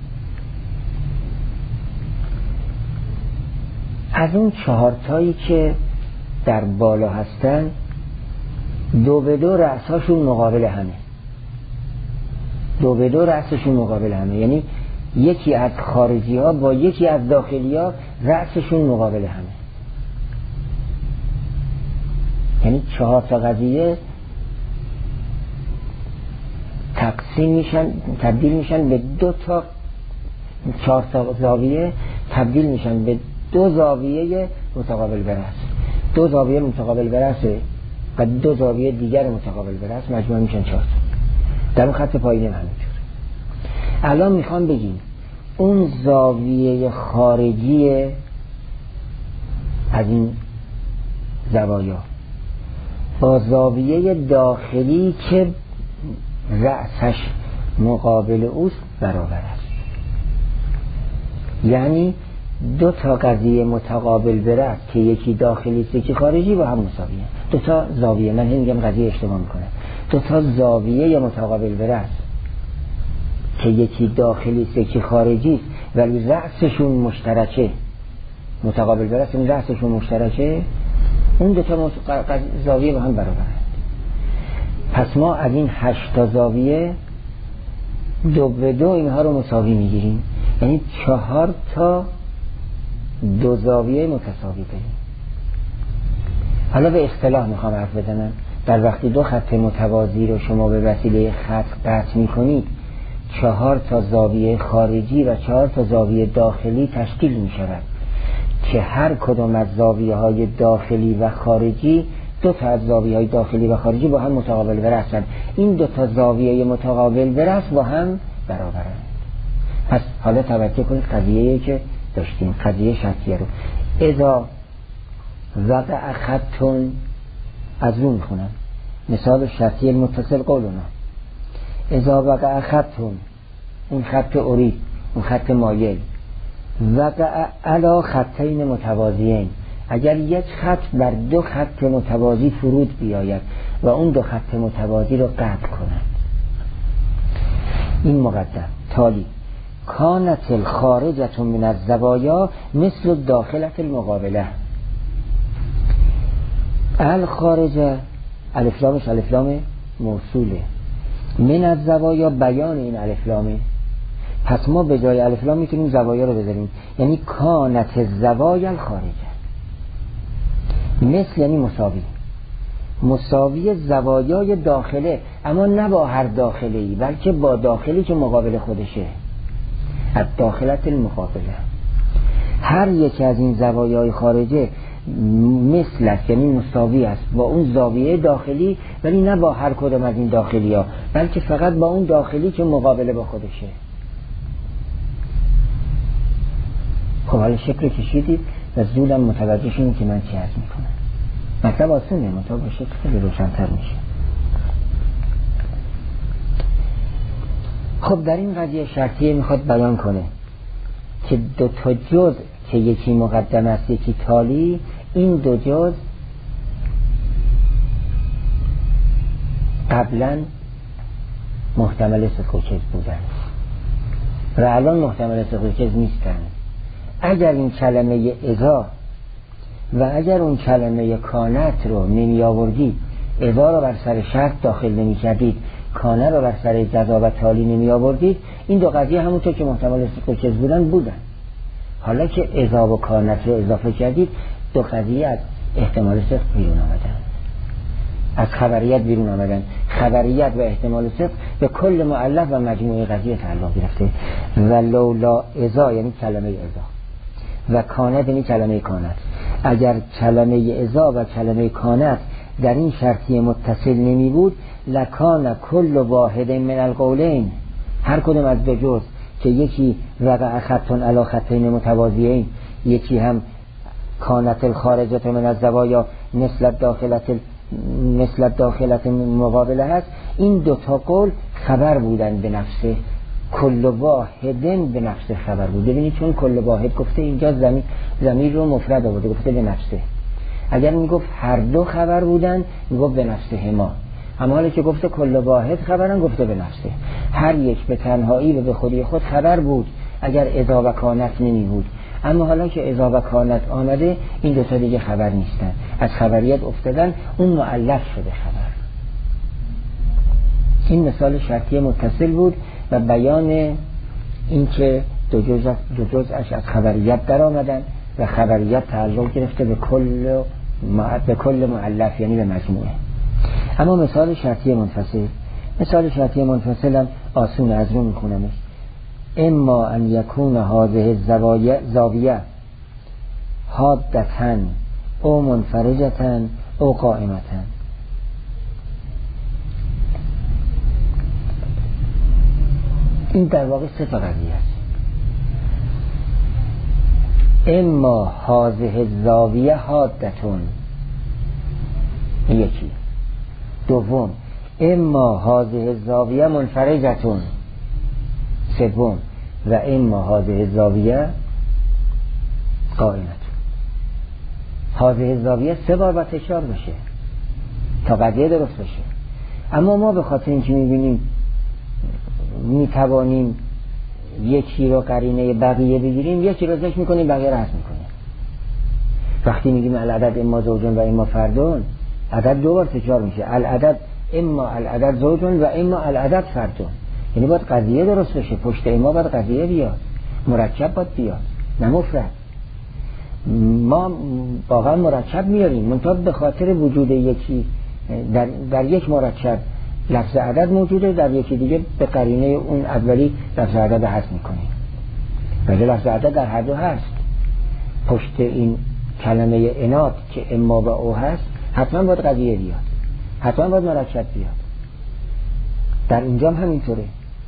از اون 4 تایی که در بالا هستن 2 به 2 رأسهاشون مقابل همه، 2 به 2 رأسشون مقابل همه، یعنی یکی از خارجی ها با یکی از داخلی ها رأسشون مقابل همه. یعنی 4 تا قضیه تقسیم میشن، تبدیل میشن به 2 تا، 4 تا زاویه تبدیل میشن به 2 زاویه متقابل به رأس، 2 زاویه متقابل به رأس و 2 زاویه دیگر متقابل به رأس، مجموع میشن 4 تا. در اون خط پایینی همینجور. الان میخوام بگیم اون زاویه خارجی از این زوایا با زاویه داخلی که رأسش مقابل اوست برابر است. یعنی 2 تا قضیه متقابل به رأس که یکی داخلی است یکی خارجی با هم مساویه. 2 تا زاویه، من میگم قضیه اشتباه میکنم، 2 تا زاویه متقابل به رأس که یکی داخلی است یکی خارجی است ولی رأسشون مشترکه، متقابل بر رأس، این رأسشون مشترکه، اون دو تا زاویه با هم برابرند. پس ما از این 8 زاویه 2 به 2 اینها رو مساوی میگیریم، یعنی 4 تا 2 زاویه متساوی داریم. حالا به اصطلاح میخوام حرف بزنم. در وقتی 2 خط متوازی رو شما به وسیله خط قطع میکنید 4 تا زاویه خارجی و 4 تا زاویه داخلی تشکیل میشود که هر کدام از زاویه های داخلی و خارجی 2 تا از زاویه های داخلی و خارجی با هم متقابل برسند. این 2 تا زاویه متقابل برس با هم برابرند. پس حالا توجه کنید قضیه‌ای که داشتیم، قضیه شرطیه رو. اذا وقع خطون، از اون میخونم مثال شرطی متصل قولنا، اذا وقع خطون، اون خط عری، اون خط مایل، وقع علی خطین متوازیین، اگر یک خط بر 2 خط متوازی فرود بیاید و اون 2 خط متوازی رو قطع کند. این مقدم تالی کانت الخارجة من الزوایا مثل داخلت المقابله. الخارجه الفلامش الفلام موصوله، من الزوایا بیان این الفلامه. پس ما به جای الفلام میتونیم زوایا رو بذاریم، یعنی کانت الزوایا الخارجه، مثل یعنی مساوی، مساوی زوایای داخله، اما نه با هر داخلی بلکه با داخلی که مقابل خودشه، از داخلت المقابله. هر یک از این زوایای خارجه مثل است، یعنی مساوی است با اون زاویه داخلی، ولی نه با هر کدام از این داخلی ها بلکه فقط با اون داخلی که مقابله با خودشه. خب حالا شکل کشیدید و زودم متوجه شدید که من چی عرض میکنم. مطلب آسونه، مطلب با شکل خیلی روشن‌تر میشه. خب در این قضیه شرطیه میخواد بیان کنه که 2 تا جزء که یکی مقدم است یکی تالی، این 2 جزء قبلا محتمل صدق و کذب بودن و الان محتمل صدق و کذب نیستن. اگر این کلمه اذا و اگر اون کلمه کانت رو نمی آوردید، اذا رو بر سر شرط داخل نمی کردید، کانه رو بر سر جزا و تالی نمی آوردید، این 2 قضیه همونطور که محتمل صدق و کذب بودن. حالا که اذا و کانت رو اضافه کردید 2 قضیه از احتمال صدق بیرون آمدن، از خبریت بیرون آمدن. خبریت و احتمال صدق به کل مؤلف و مجموعه قضیه تعلق گرفته. و لولا اذا یعنی کلمه اذا و کانت یعنی کلمه کانت. اگر کلمه اذا و کلمه کانت در این شرطیه متصل نمی بود، لکان کل واحد من القولین، هر کدوم از 2 جزء که یکی وقع خطون علی خطین متوازیین، یکی هم کانت الخارجة من الزوایا مثل داخلت مقابله هست، این 2 تا قول خبر بودن به نفسه، کل واحدن به نفسه خبر بود. ببینید چون کل واحد گفته اینجا ضمیر رو مفرد آورده، گفته به نفسه. اگر میگفت هر 2 خبر بودن میگفت به نفسه ما، اما حالی که گفته کل واحد خبرن گفته به نفسه. هر یک به تنهایی و به خودی خود خبر بود اگر اذا و کانت نمی بود، اما حالا که اذا و کانت آمده این 2 تا دیگه خبر نیستن، از خبریت افتادن، اون مؤلف شده خبر. این مثال شرطی متصل بود و بیان این که 2 جزءش از خبریت در آمدن و خبریت تعلق گرفته به کل مؤلف یعنی به مجموعه. اما مثال شرطی منفصل، مثال شرطی منفصل هم آسون، از رو میخونمش. اما ان یکون هذه زاویه حادتن او منفرجتن او قائمتن. این در واقع 3 تا قضیه است. اما هذه زاویه حادتون، یکی. دوم اما هذه زاویه منفرجتون. سوم و اما هذه زاویه قائمتون. هذه زاویه 3 بار باید تکرار بشه تا قضیه درست بشه. اما ما به خاطر اینکه میبینیم میتوانیم یکی رو قرینه بقیه بگیریم، یکی رو ذکر میکنیم بقیه رو حذف میکنیم. وقتی میگیم العدد اما زوجون و اما فردون، عدد دو بار تکرار میشه، العدد اما العدد زوجون و اما العدد فردون، یعنی باید قضیه درست بشه، پشت اما باید قضیه بیاد، مرکب باید بیاد نه مفرد. ما واقعا مرکب میاریم منتها به خاطر وجود یکی در یک مرکب لفظ عدد موجوده، در یکی دیگه به قرینه اون اولی لفظ عدد حذف میکنیم، ولی لفظ عدد در هر دو هست. پشت این کلمه اناد که اما و او هست حتما باید قضیه بیاد، حتما باید مرکب بیاد. در اینجا هم همینطوره.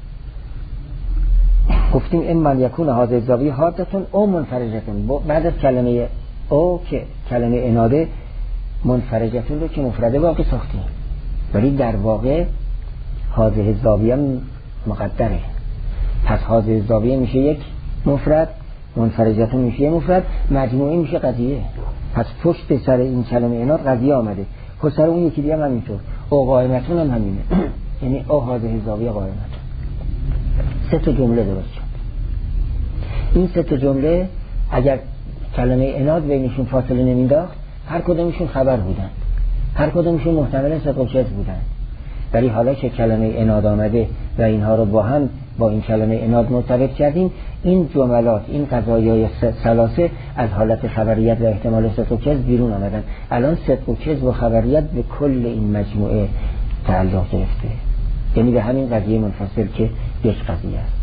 گفتیم اما یکون هذه الزاویه حادتون او منفرجتون، بعد از کلمه او که کلمه اناده منفرجتون رو که مفرده واقع ساختیم، ولی در واقع هذه الزاویه مقدره. پس هذه الزاویه میشه یک مفرد، منفرجتون میشه یک مفرد، مجموعی میشه قضیه. پس پشت سر این کلمه اناد قضیه آمده، پشت سر اون یکی دیگه هم همینطور، او قائمتون هم همینه یعنی او هذه الزاویه قائمتون. سه تا جمله درست شد. این سه تا جمله اگر کلمه اناد بینشون فاصله نمینداخت هر کدومشون خبر بودن، هر کدومشون محتمل صدق و کذب بودن. ولی حالا که کلمه اناد آمده و اینها رو با هم با این کلمه اناد مرتبط کردیم، این جملات، این قضایای ثلاثه از حالت خبریت و احتمال صدق و کذب بیرون آمدن. الان صدق و کذب و خبریت به کل این مجموعه تعلق گرفته، یعنی به همین قضیه منفصل که یک قضیه است.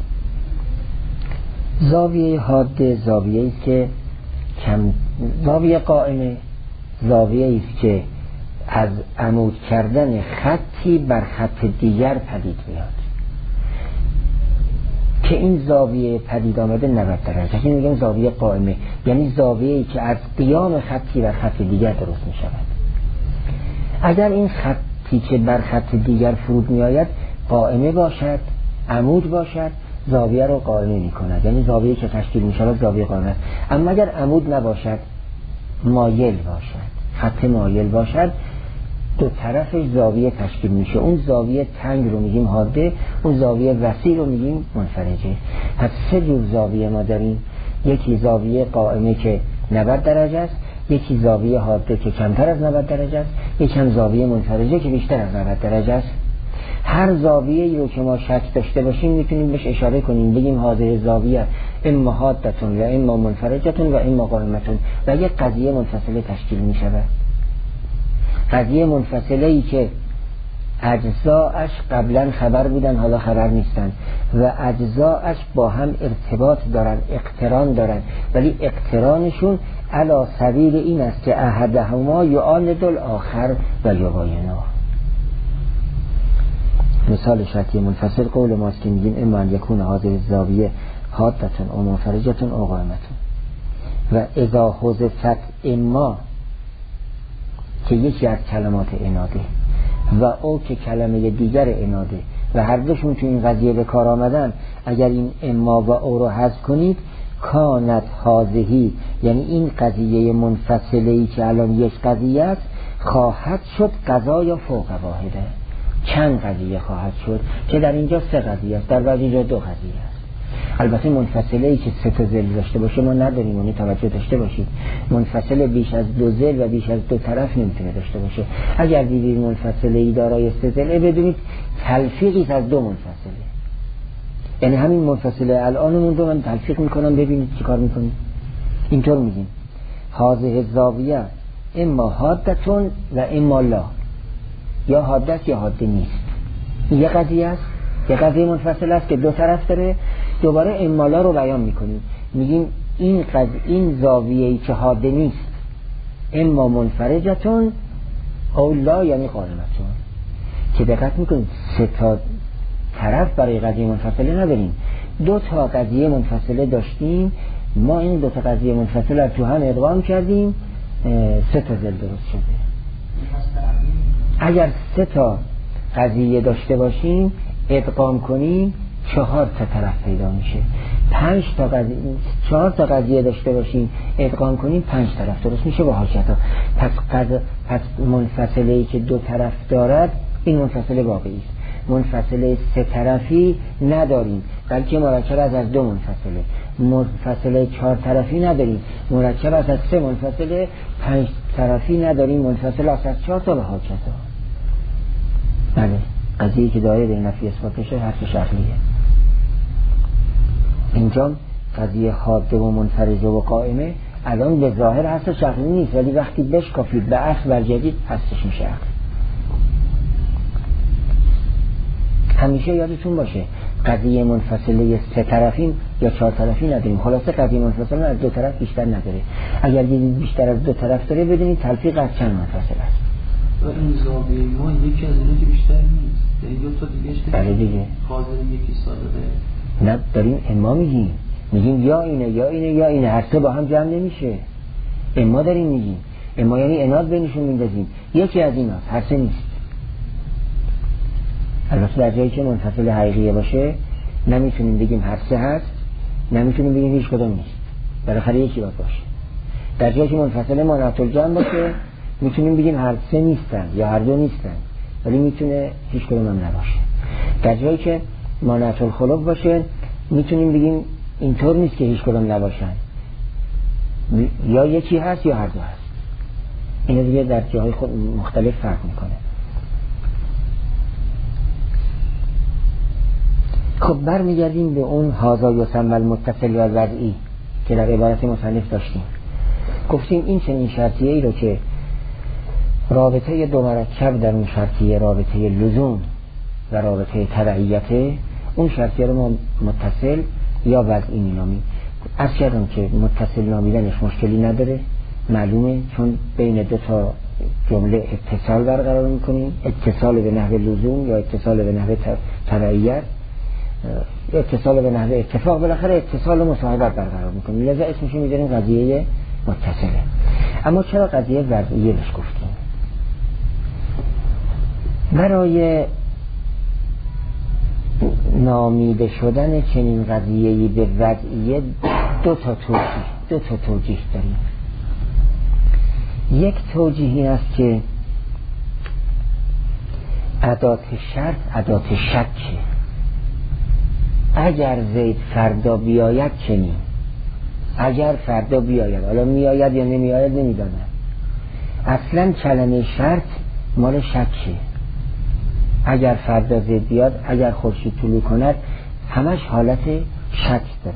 زاویه حاده زاویه‌ای که زاویه قائمه زاویه‌ای است که از عمود کردن خطی بر خط دیگر پدید میاد. که این زاویه پدید آمده 90 درجه، این میگم زاویه قائمه، یعنی زاویه‌ای که از قیام خطی بر خط دیگر درست می شود. اگر این خطی که بر خط دیگر فرود می آید قائمه باشد، عمود باشد، زاویه رو قائمه می کند، یعنی زاویه‌ای که تشکیل می شود زاویه قائمه است. اما اگر عمود نباشد، مایل باشد، خط مایل باشد، دو طرفش زاویه تشکیل میشه. اون زاویه تنگ رو میگیم حاده، اون زاویه وسیع رو میگیم منفرجه. پس سه جور زاویه ما داریم، یکی زاویه قائمه که 90 درجه است، یکی زاویه حاده که کمتر از 90 درجه است، یکی هم زاویه منفرجه که بیشتر از 90 درجه است. هر زاویه‌ای رو که ما شک داشته باشیم میتونیم بهش اشاره کنیم، بگیم هذه زاویه اما حادتون و اما منفرجتون و اما قائمتون، و یک قضیه منفصله تشکیل میشود. قضیه منفصله ای که اجزاش قبلا خبر بودن حالا خبر نیستن و اجزاش با هم ارتباط دارن، اقتران دارن، ولی اقترانشون علی سبیل این است که احدهما یعاند الاخر و یباینه. مثال شرطی منفصل قول ماست که میگیم اما ان یکون هذه الزاویه حادتون او منفرجتون او قائمتون. و اذا حذفت اما که یکی از کلمات اناده و او که کلمه دیگر اناده و هر دوشون تو این قضیه به کار آمدن، اگر این اما و او رو حذف کنید کانت هذهی، یعنی این قضیه منفصله‌ای که الان یک قضیه است خواهد شد قضا یا فوق واحده. چند قضیه خواهد شد که در اینجا سه قضیه است، در بعضی جا دو قضیه است. البته منفصله‌ای که سه تا ذیل داشته باشه ما نداریم، اون توجه داشته باشید. منفصل بیش از دو ذیل و بیش از دو طرف نمیتونه داشته باشه. اگر دیدید منفصله‌ای دارای سه ذیل بدونید تلفیقی از دو منفصله، یعنی همین منفصله الانمون رو من تلفیق میکنم، ببینید چیکار میکنیم. اینطور میگیم هذه الزاویه اما حادتون و اما لا، یا حادث یا حاده نیست. یه قضیه است، یه قضیه منفصل است که دو طرف داره. دوباره امالا رو بیان میکنیم، میگیم این زاویه‌ای که حاده نیست اما منفرجتون او لا یعنی قائمتون. که دقت میکنیم سه تا طرف برای قضیه منفصله نداریم، دو تا قضیه منفصله داشتیم، ما این دو تا قضیه منفصله تو هم ادغام کردیم، سه تا ذیل درست شده. اگر سه تا قضیه داشته باشیم ادغام کنیم 4 تا طرف پیدا میشه. 5 تا قضیه 4 تا قضیه داشته باشیم ادغام کنیم 5 طرف درست میشه با حاشیه‌ها. پس منفصله‌ای که دو طرف دارد این منفصله واقعی است. منفصله سه طرفی نداریم، بلکه مرکب از دو منفصله. منفصله چهار طرفی نداریم، مرکب از سه منفصله. پنج طرفی نداریم، منفصل از چهار تا به ها کذا. بله، قضیه‌ای که داره به نفی اثبات بشه حرف شرعیه. اینجا قضیه حاده و منفرجه و قائمه الان به ظاهر هست شرعی نیست، ولی وقتی بشکافید به اصل برگردید هستش میشه عقل. همیشه یادتون باشه قضیه منفصله سه طرفی یا چهار طرفی نداریم. خلاصه قضیه منفصله از دو طرف بیشتر نداره. اگر دیدید بیشتر از دو طرف داره بدونید تلفیق از چند منفصل است. و این زاویه ما یکی از اینا که بیشتر نیست، یعنی دو تا دیگه است. بله دیگه. حاضر یکی ساده. نه داریم اما میگیم یا اینه یا اینه یا اینه، هر سه با هم جمع نمیشه. اما داریم میگیم، اما یعنی اناد بینشون میندازیم، یکی از ایناست، هر سه نیست. البته در جایی که منفصل حقیقیه باشه نمیتونیم بگیم هر سه هست، نمیتونیم بگیم هیچ کدوم نیست، بالاخره یکی باید باشه. در جایی که منفصل منعت الجمع باشه میتونیم بگیم هر سه نیستن یا هر دو نیستن، ولی میتونه هیچ کدوم هم نباشه. در جایی که منعت الخلق باشه میتونیم بگیم اینطور نیست که هیچ کدوم نباشن، یا یکی هست یا هر دو هست. این دیگه در جاهای خود مختلف فرق میکنه. خب برمیگردیم به اون هازا یسمى المتصل یا وضعی که در عبارت مصنف داشتیم. گفتیم این چنین شرطیه ای رو که رابطه دو مرکب در اون شرطیه رابطه لزوم و رابطه تبعیته، اون شرطیه رو ما متصل یا وضعی مینامیم. عرض کردم که متصل نامیدنش مشکلی نداره، معلومه، چون بین دو تا جمله اتصال برقرار میکنیم، اتصال به نحو لزوم یا اتصال به نحو تبعیت، اتصال به نحو اتفاق، بالاخره اتصال و مصاحبت برقرار میکنیم، لذا اسمشو میذاریم قضیه متصله. اما چرا قضیه وضعیه بهش گفتیم؟ برای نامیده شدن چنین قضیه‌ای به وضعیه دو تا توجیه داریم. یک توجیهی است که ادات شرط ادات شکه. اگر زید فردا بیاید چنین، اگر فردا بیاید، حالا میاید یا نمیاید نمیدانم، اصلا کلمه شرط مال شکه. اگر فردا زید بیاد، اگر خورشید طلوع کند، همش حالت شک داره.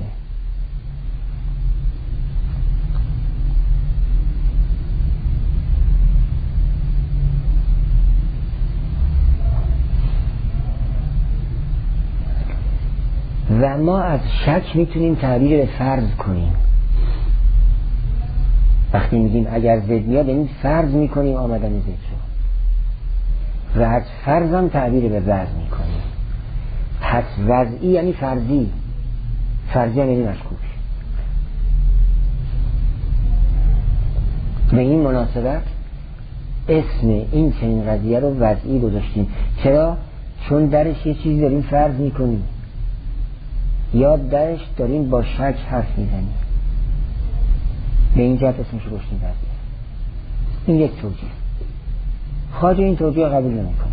و ما از شک میتونیم تعبیر به فرض کنیم. وقتی میگیم اگر زید میاد یعنی فرض میکنیم آمدن زید شد، و از فرض هم تعبیر به وضع میکنیم. پس وضعی یعنی فرضی، فرضی هم یعنی مشکوک. به این مناسبت اسم این چنین قضیه رو وضعی گذاشتیم. چرا؟ چون درش یه چیزی داریم فرض میکنیم یا درش داریم با شک حرف میزنیم. به این جهت اسمش رو گذاشتیم وضعی. این یک توجیه. خواجه این توجیه قبول نمیکنه،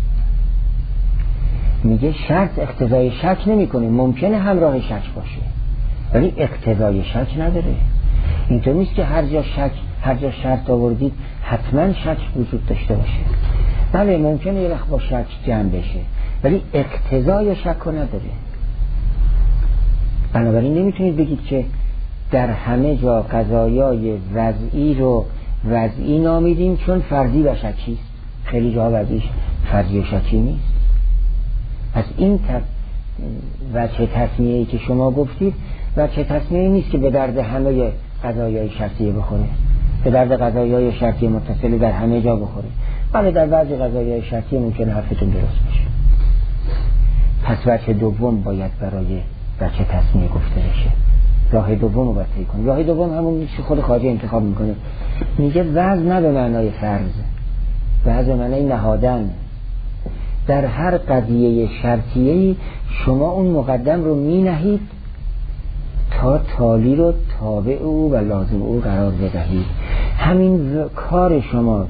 میگه شرط اقتضای شک نمیکنه، ممکنه همراه شک باشه ولی اقتضای شک نداره. اینطور نیست که هر جا شرط آوردید حتما شک وجود داشته باشه. بله ممکنه یه وقت با شک جمع بشه ولی اقتضای شک رو نداره. بنابراین نمیتونید بگید که در همه جا قضایای وضعی رو وضعی نامیدیم چون فرضی و شکی است. خیلی جا وضعیش فرضی و شکی نیست. پس این وجه تصمیه‌ای که شما گفتید وجه تصمیه‌ای نیست که به درد همه قضایای شرطیه بخوره، به درد قضایای شرطی متصل در همه جا بخوره. بله در بعضی قضایای شرطی ممکنه حرفتون درست بشه. پس وجه دوم باید برای وجه تصمیه گفته بشه. راه دوم رو باید طی کنیم. راه دوم همون چیزی خود خواجه انتخاب میکنه، میگه وضع نه به معنای فرض، وضع به معنای نهادن. در هر قضیه شرطیه‌ای شما اون مقدم رو می نهید تا تالی رو تابع او و لازم او قرار بدهید. همین کار شما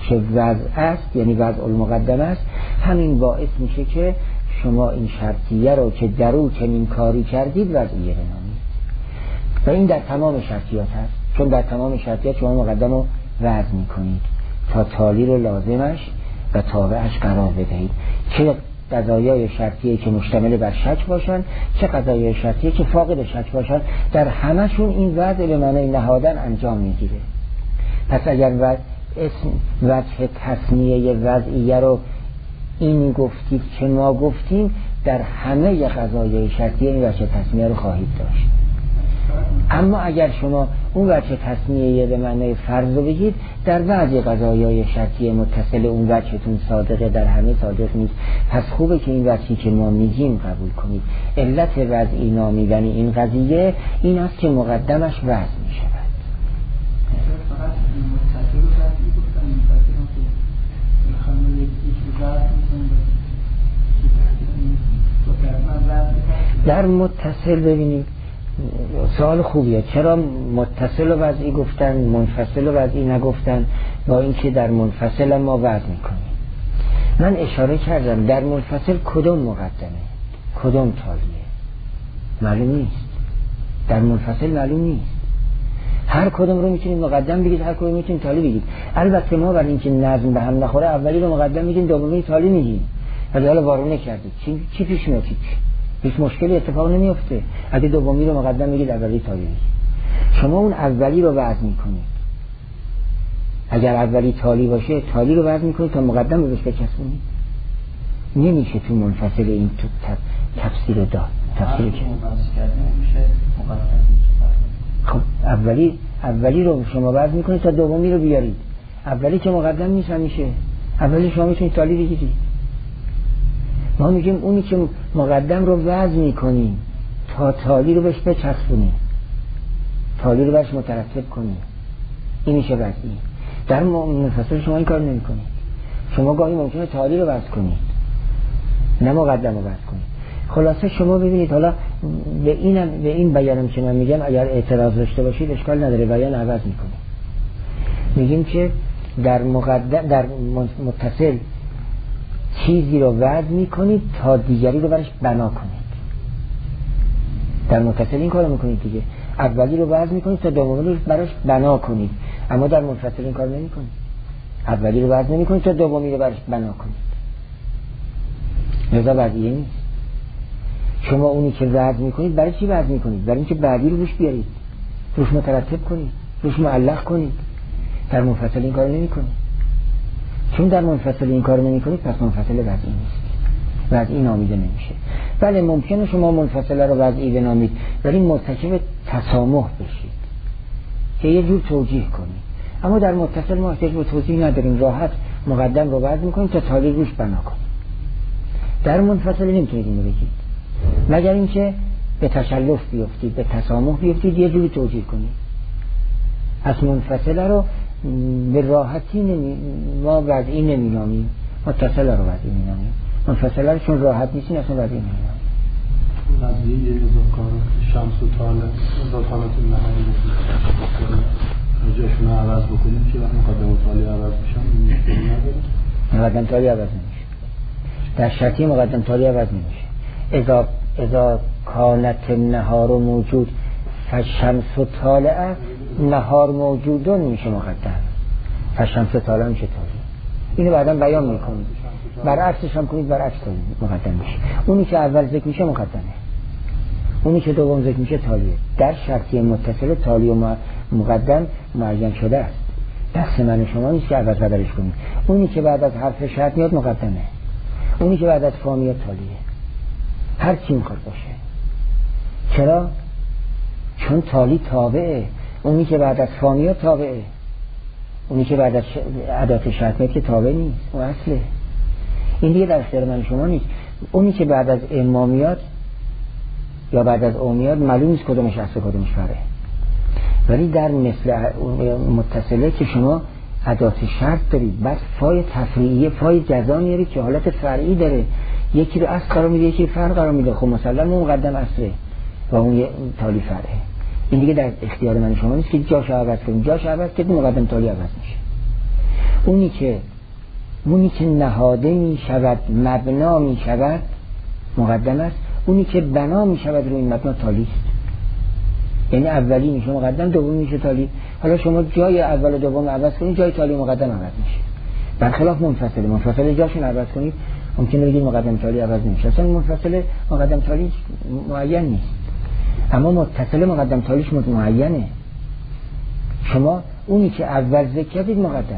که وضع است، یعنی وضع المقدم است، همین باعث میشه که شما این شرطیه رو که در او چنین کاری کردید وضعیه بنامید. و این در تمام شرطیات هست، چون در تمام شرطیات شما مقدم رو وضع میکنید تا تالی رو لازمش و تابعش قرار بدهید، چه قضایای شرطیه که مشتمل بر شک باشن، چه قضایای شرطیه که فاقد شک باشن، در همشون این وضع به معنای نهادن انجام میگیره. پس اگر اسم وجه تصمیه وضعیه رو این گفتید که ما گفتیم، در همه قضایای شرطیه این وجه تصمیه رو خواهید داشت. اما اگر شما اون وجه تصمیه به معنای فرض رو بگید، در بعضی قضایای شرطیه متصل اون وجهتون صادقه، در همه صادق نیست. پس خوبه که این وجهی که ما میگیم قبول کنید. علت وضعی نامیدن این قضیه این است که مقدمش وضع میشود. فقط متصل و وضعی گفتن، متصل هم که خانم یک وضع میکنه در متصل ببینید سوال خوبیه، چرا متصل و وضعی گفتن منفصل و وضعی نگفتن، با اینکه در منفصل ما وضع میکنیم. من اشاره کردم در منفصل کدوم مقدمه کدوم تالیه معلوم نیست، در منفصل معلوم نیست. هر کدوم رو میتونید مقدم بگید، هر کدوم میتونید تالی بگید. البته ما برای اینکه نظم به هم نخوره اولی رو مقدم میگیم، دومی تالی میگیم. ولی حالا وارونه کردید چی پیش میاد؟ هیچ مشکلی اتفاق نمیفته. اگه دومی رو مقدم میگید اولی تالی بگید. شما اون اولی رو وضع میکنید، اگر اولی تالی باشه تالی رو وضع میکنید تا مقدم رو بهش بچسبونید. نمیشه تو منفصل این تو تفسیر داد تفسیر که خب اولی رو شما وضع میکنید تا دومی رو بیارید. اولی که مقدم نیست همیشه، اولی شما میتونید تالی بگیرید. ما میگیم اونی که مقدم رو وضع میکنیم تا تالی رو بهش بچسبونیم، تالی رو بهش مترتب کنیم، این میشه وضعی. در منفصل شما این کار نمی کنید. شما گاهی ممکنه تالی رو وضع کنید نه مقدم رو وضع کنید. خلاصه شما ببینید، حالا به این بیانم که من میگم اگر اعتراض داشته باشید اشکال نداره، بیان عوض میکنیم. میگیم که در متصل چیزی رو وضع میکنید تا دیگری رو برش بنا کنید. در متصل این کار رو میکنید دیگه، اولی رو وضع میکنید تا دومی رو برش بنا کنید. اما در منفصل این کار نمیکنید، اولی رو وضع نمیکنید تا دومی رو برش بنا کنید. لذا وضعیه نیست. شما اونی که وضع میکنید برای چی وضع میکنید؟ برای اینکه بعدی رو روش بیارید، روش مترتب کنید، روش معلق کنید. در منفصل این کار نمیکنید. چون در منفصل این کار نمیکنید پس منفصل وضعی نیست، وضعی نامیده نمیشه. بله ممکنه شما منفصل رو وضعی بنامید ولی مرتکب تسامح بشید که یه جور توجیه کنید. اما در متصل ما احتیاج به توضیح نداریم، راحت مقدم رو وضع میکنیم تا تالی روش بنا کنیم. در منفصل نمیتونید اینو بگید مگر اینکه به تشلف بیفتید، به تسامح بیفتید، یه جوری توجیه کنید. از منفصل رو به راحتی ما وضعی نمینامیم، متصل رو وضعی مینامیم. منفصل رو چون راحت نیستین اصلا وضعی نمینامیم. وضعی کار شمس و طالب اضافانات المحلی جاشون رو عوض بکنیم که مقدم و تالی عوض میشن مشکلی نداره. مقدم تالی عوض نمیشه، در شرطی مقدم تالی عوض نمیشه. اذا کانت نهار موجود فشمس و طالعه، نهار موجودون میشه مقدم، فشمس و طالعه میشه تالی. اینو بعدا بیان میکنید، برعکسش هم کنید، برعکس مقدم میشه. اونی که اول ذکر میشه مقدمه، اونی که دوم ذکر میشه تالیه. در شرطی متصل تالی و مقدم معین شده است، دست من شما نیست که عوض بدلش کنید. اونی که بعد از حرف شرط میاد مقدمه، اونی که بعد از فا میاد تالیه، هر چی میخواد باشه. چرا؟ چون تالی تابعه، اونی که بعد از فا میاد تابعه، اونی که بعد از ادات شرط میاد که تابع نیست، اون اصله. این دیگه در اختیار من شما نیست. اونی که بعد از اما میاد یا بعد از او میاد معلوم نیست کدومش اصل کدومش فرعه. ولی در مثل متصله که شما ادات شرط دارید، بعد فای تفریعیه، فای جزا میارید که حالت فرعی داره، یکی رو اصل قرار میده یکی فرع قرار میده. خب مثلا اون مقدم اصله و اون تالی فرعه. این دیگه در اختیار من شما نیست که جاش عوض کنیم. جاش عوض که مقدم تالی عوض میشه. اونی که نهاده می شود، مبنا می شود مقدم است، اونی که بنا می شود روی این مبنا تالی است. یعنی اولی میشه مقدم، دومی میشه تالی. حالا شما جای اول و دوم عوض کنید، جای تالی مقدم عوض میشه. برخلاف منفصل جاشون عوض کنید ممکنه بگید مقدم تالی عوض نمیشه. اصلا منفصل مقدم تالی معین نیست، اما متصل مقدم تالیش معینه. شما اونی که اول ذکر کردید مقدمه.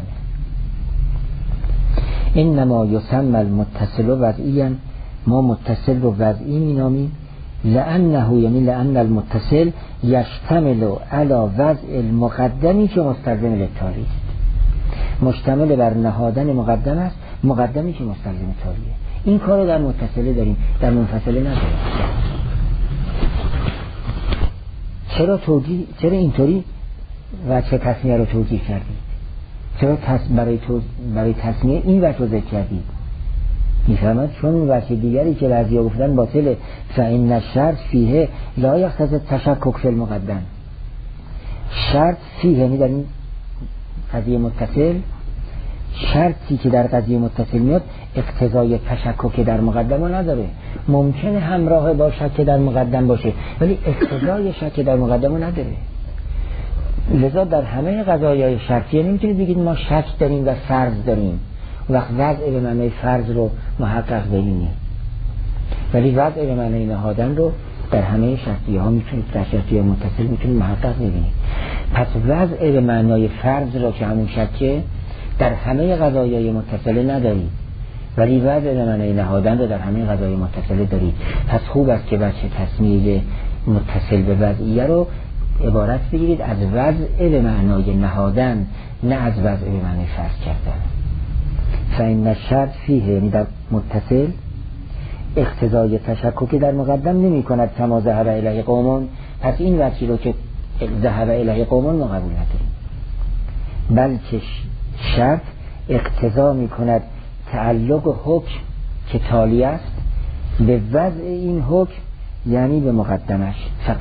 انما یسمى المتصل وضعیاً، ما متصل رو وضعی مینامیم، لأنه یعنی لأن المتصل یشتمل علی وضع المقدمی که مستلزم للتالی است. مشتمل بر نهادن مقدم است، مقدمی که مستلزم تالیه. این کار رو در متصله داریم، در منفصله نداریم. چرا اینطوری وجه تصمیه رو توجیه کردید؟ چرا برای تصمیه این وجه رو ذکر کردید؟ میفهمد چون اون وجه دیگری که بعضیا گفتن باطله، فإن الشرط فیه لا یقتضی التشکک فی المقدم. شرط فیه یعنی در این قضیه متصل، شرطی که در قضیه متصل میاد اقتضای تشکک در مقدم رو نداره. ممکنه همراه با شک در مقدم باشه ولی اقتضای شک در مقدم رو نداره. لذا در همه قضایای شرطیه نمیتونید بگید ما شک داریم و فرض داریم، وقت وضع به معنی فرض رو محقق ببینیم، ولی وضع به معنی نهادن رو در همه شرطیه ها میتونید، در شرطیه متصل میتونید محقق ببینید. پس وضع به معنی فرض رو که همون شکه در همه قضایای متصل ندارید، ولی وضع به معنی نهادن رو در همه قضایای متصل دارید. پس خوب است که بچه تصمیه متصل به وضعیه رو عبارت بگیرید از وضع به معنای نهادن، نه از وضع به معنی فرض کردن. فإن الشرط فیه یعنی در متصل اقتضای تشککی در مقدم نمی کند کما ذهب الیه قوم. پس این وجهی رو که ذهب الیه قوم ما قبول نداریم، بلکه شرط اقتضا می کند تعلق حکم که تالی است به وضع این حکم، یعنی به مقدمش.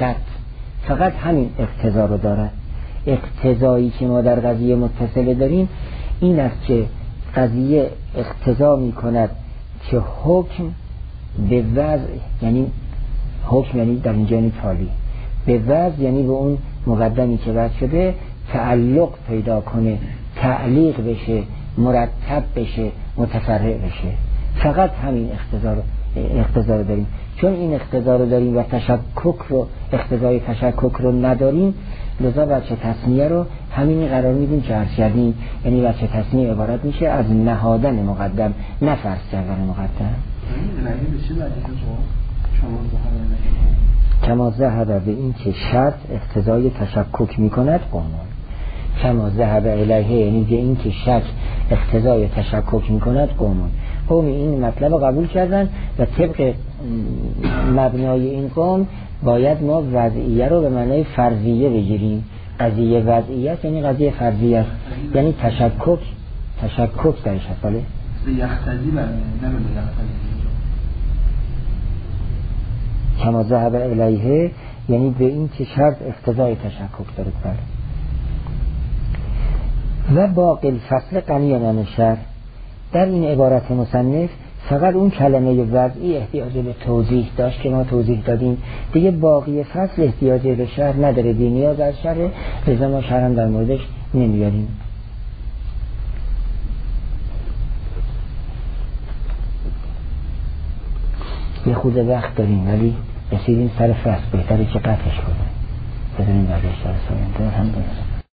فقط همین اقتضا رو دارد. اقتضایی که ما در قضیه متصل داریم این است که قضیه اقتضا می کند که حکم به وضع، یعنی حکم یعنی در اینجا یعنی تالی، به وضع یعنی به اون مقدمی که وضع شده تعلق پیدا کنه، تعلیق بشه، مرتب بشه، متفرع بشه. فقط همین اقتضا رو داریم. چون این اقتضا رو داریم و اقتضای تشکک رو نداریم، لذا بچه تصمیه رو همین قرار میدیم که عرض کردیم. یعنی بچه تصمیه عبارت میشه از نهادن مقدم، نه فرض کردن مقدم. کما ذهب به این که شرط اقتضای تشکک میکند قوم. کما ذهب الیه یعنی به این که شک اقتضای تشکک میکند قوم این مطلب رو قبول کردن و طبق مبنای این قوم باید ما وضعیه رو به معنای فرضیه بگیریم. قضیه وضعیه یعنی قضیه فرضیه است، یعنی تشکک درش هست. بله یختزی برمیاد، نه کما ذهب الیه یعنی به این که شرط اقتضای تشکک دارد. بله. و باقی الفصل غنی عن الشرع. در این عبارت مصنف فقط اون کلمه وضعی احتیاج به توضیح داشت که ما توضیح دادیم، دیگه باقی فصل احتیاج به شرح نداره، بی نیاز از شرح، لذا ما شرح هم در موردش نمیاریم. یه خود وقت داریم ولی رسیدیم سر فصل، بهتره که قطعش کنیم. بذاریم برداشت سر سایم.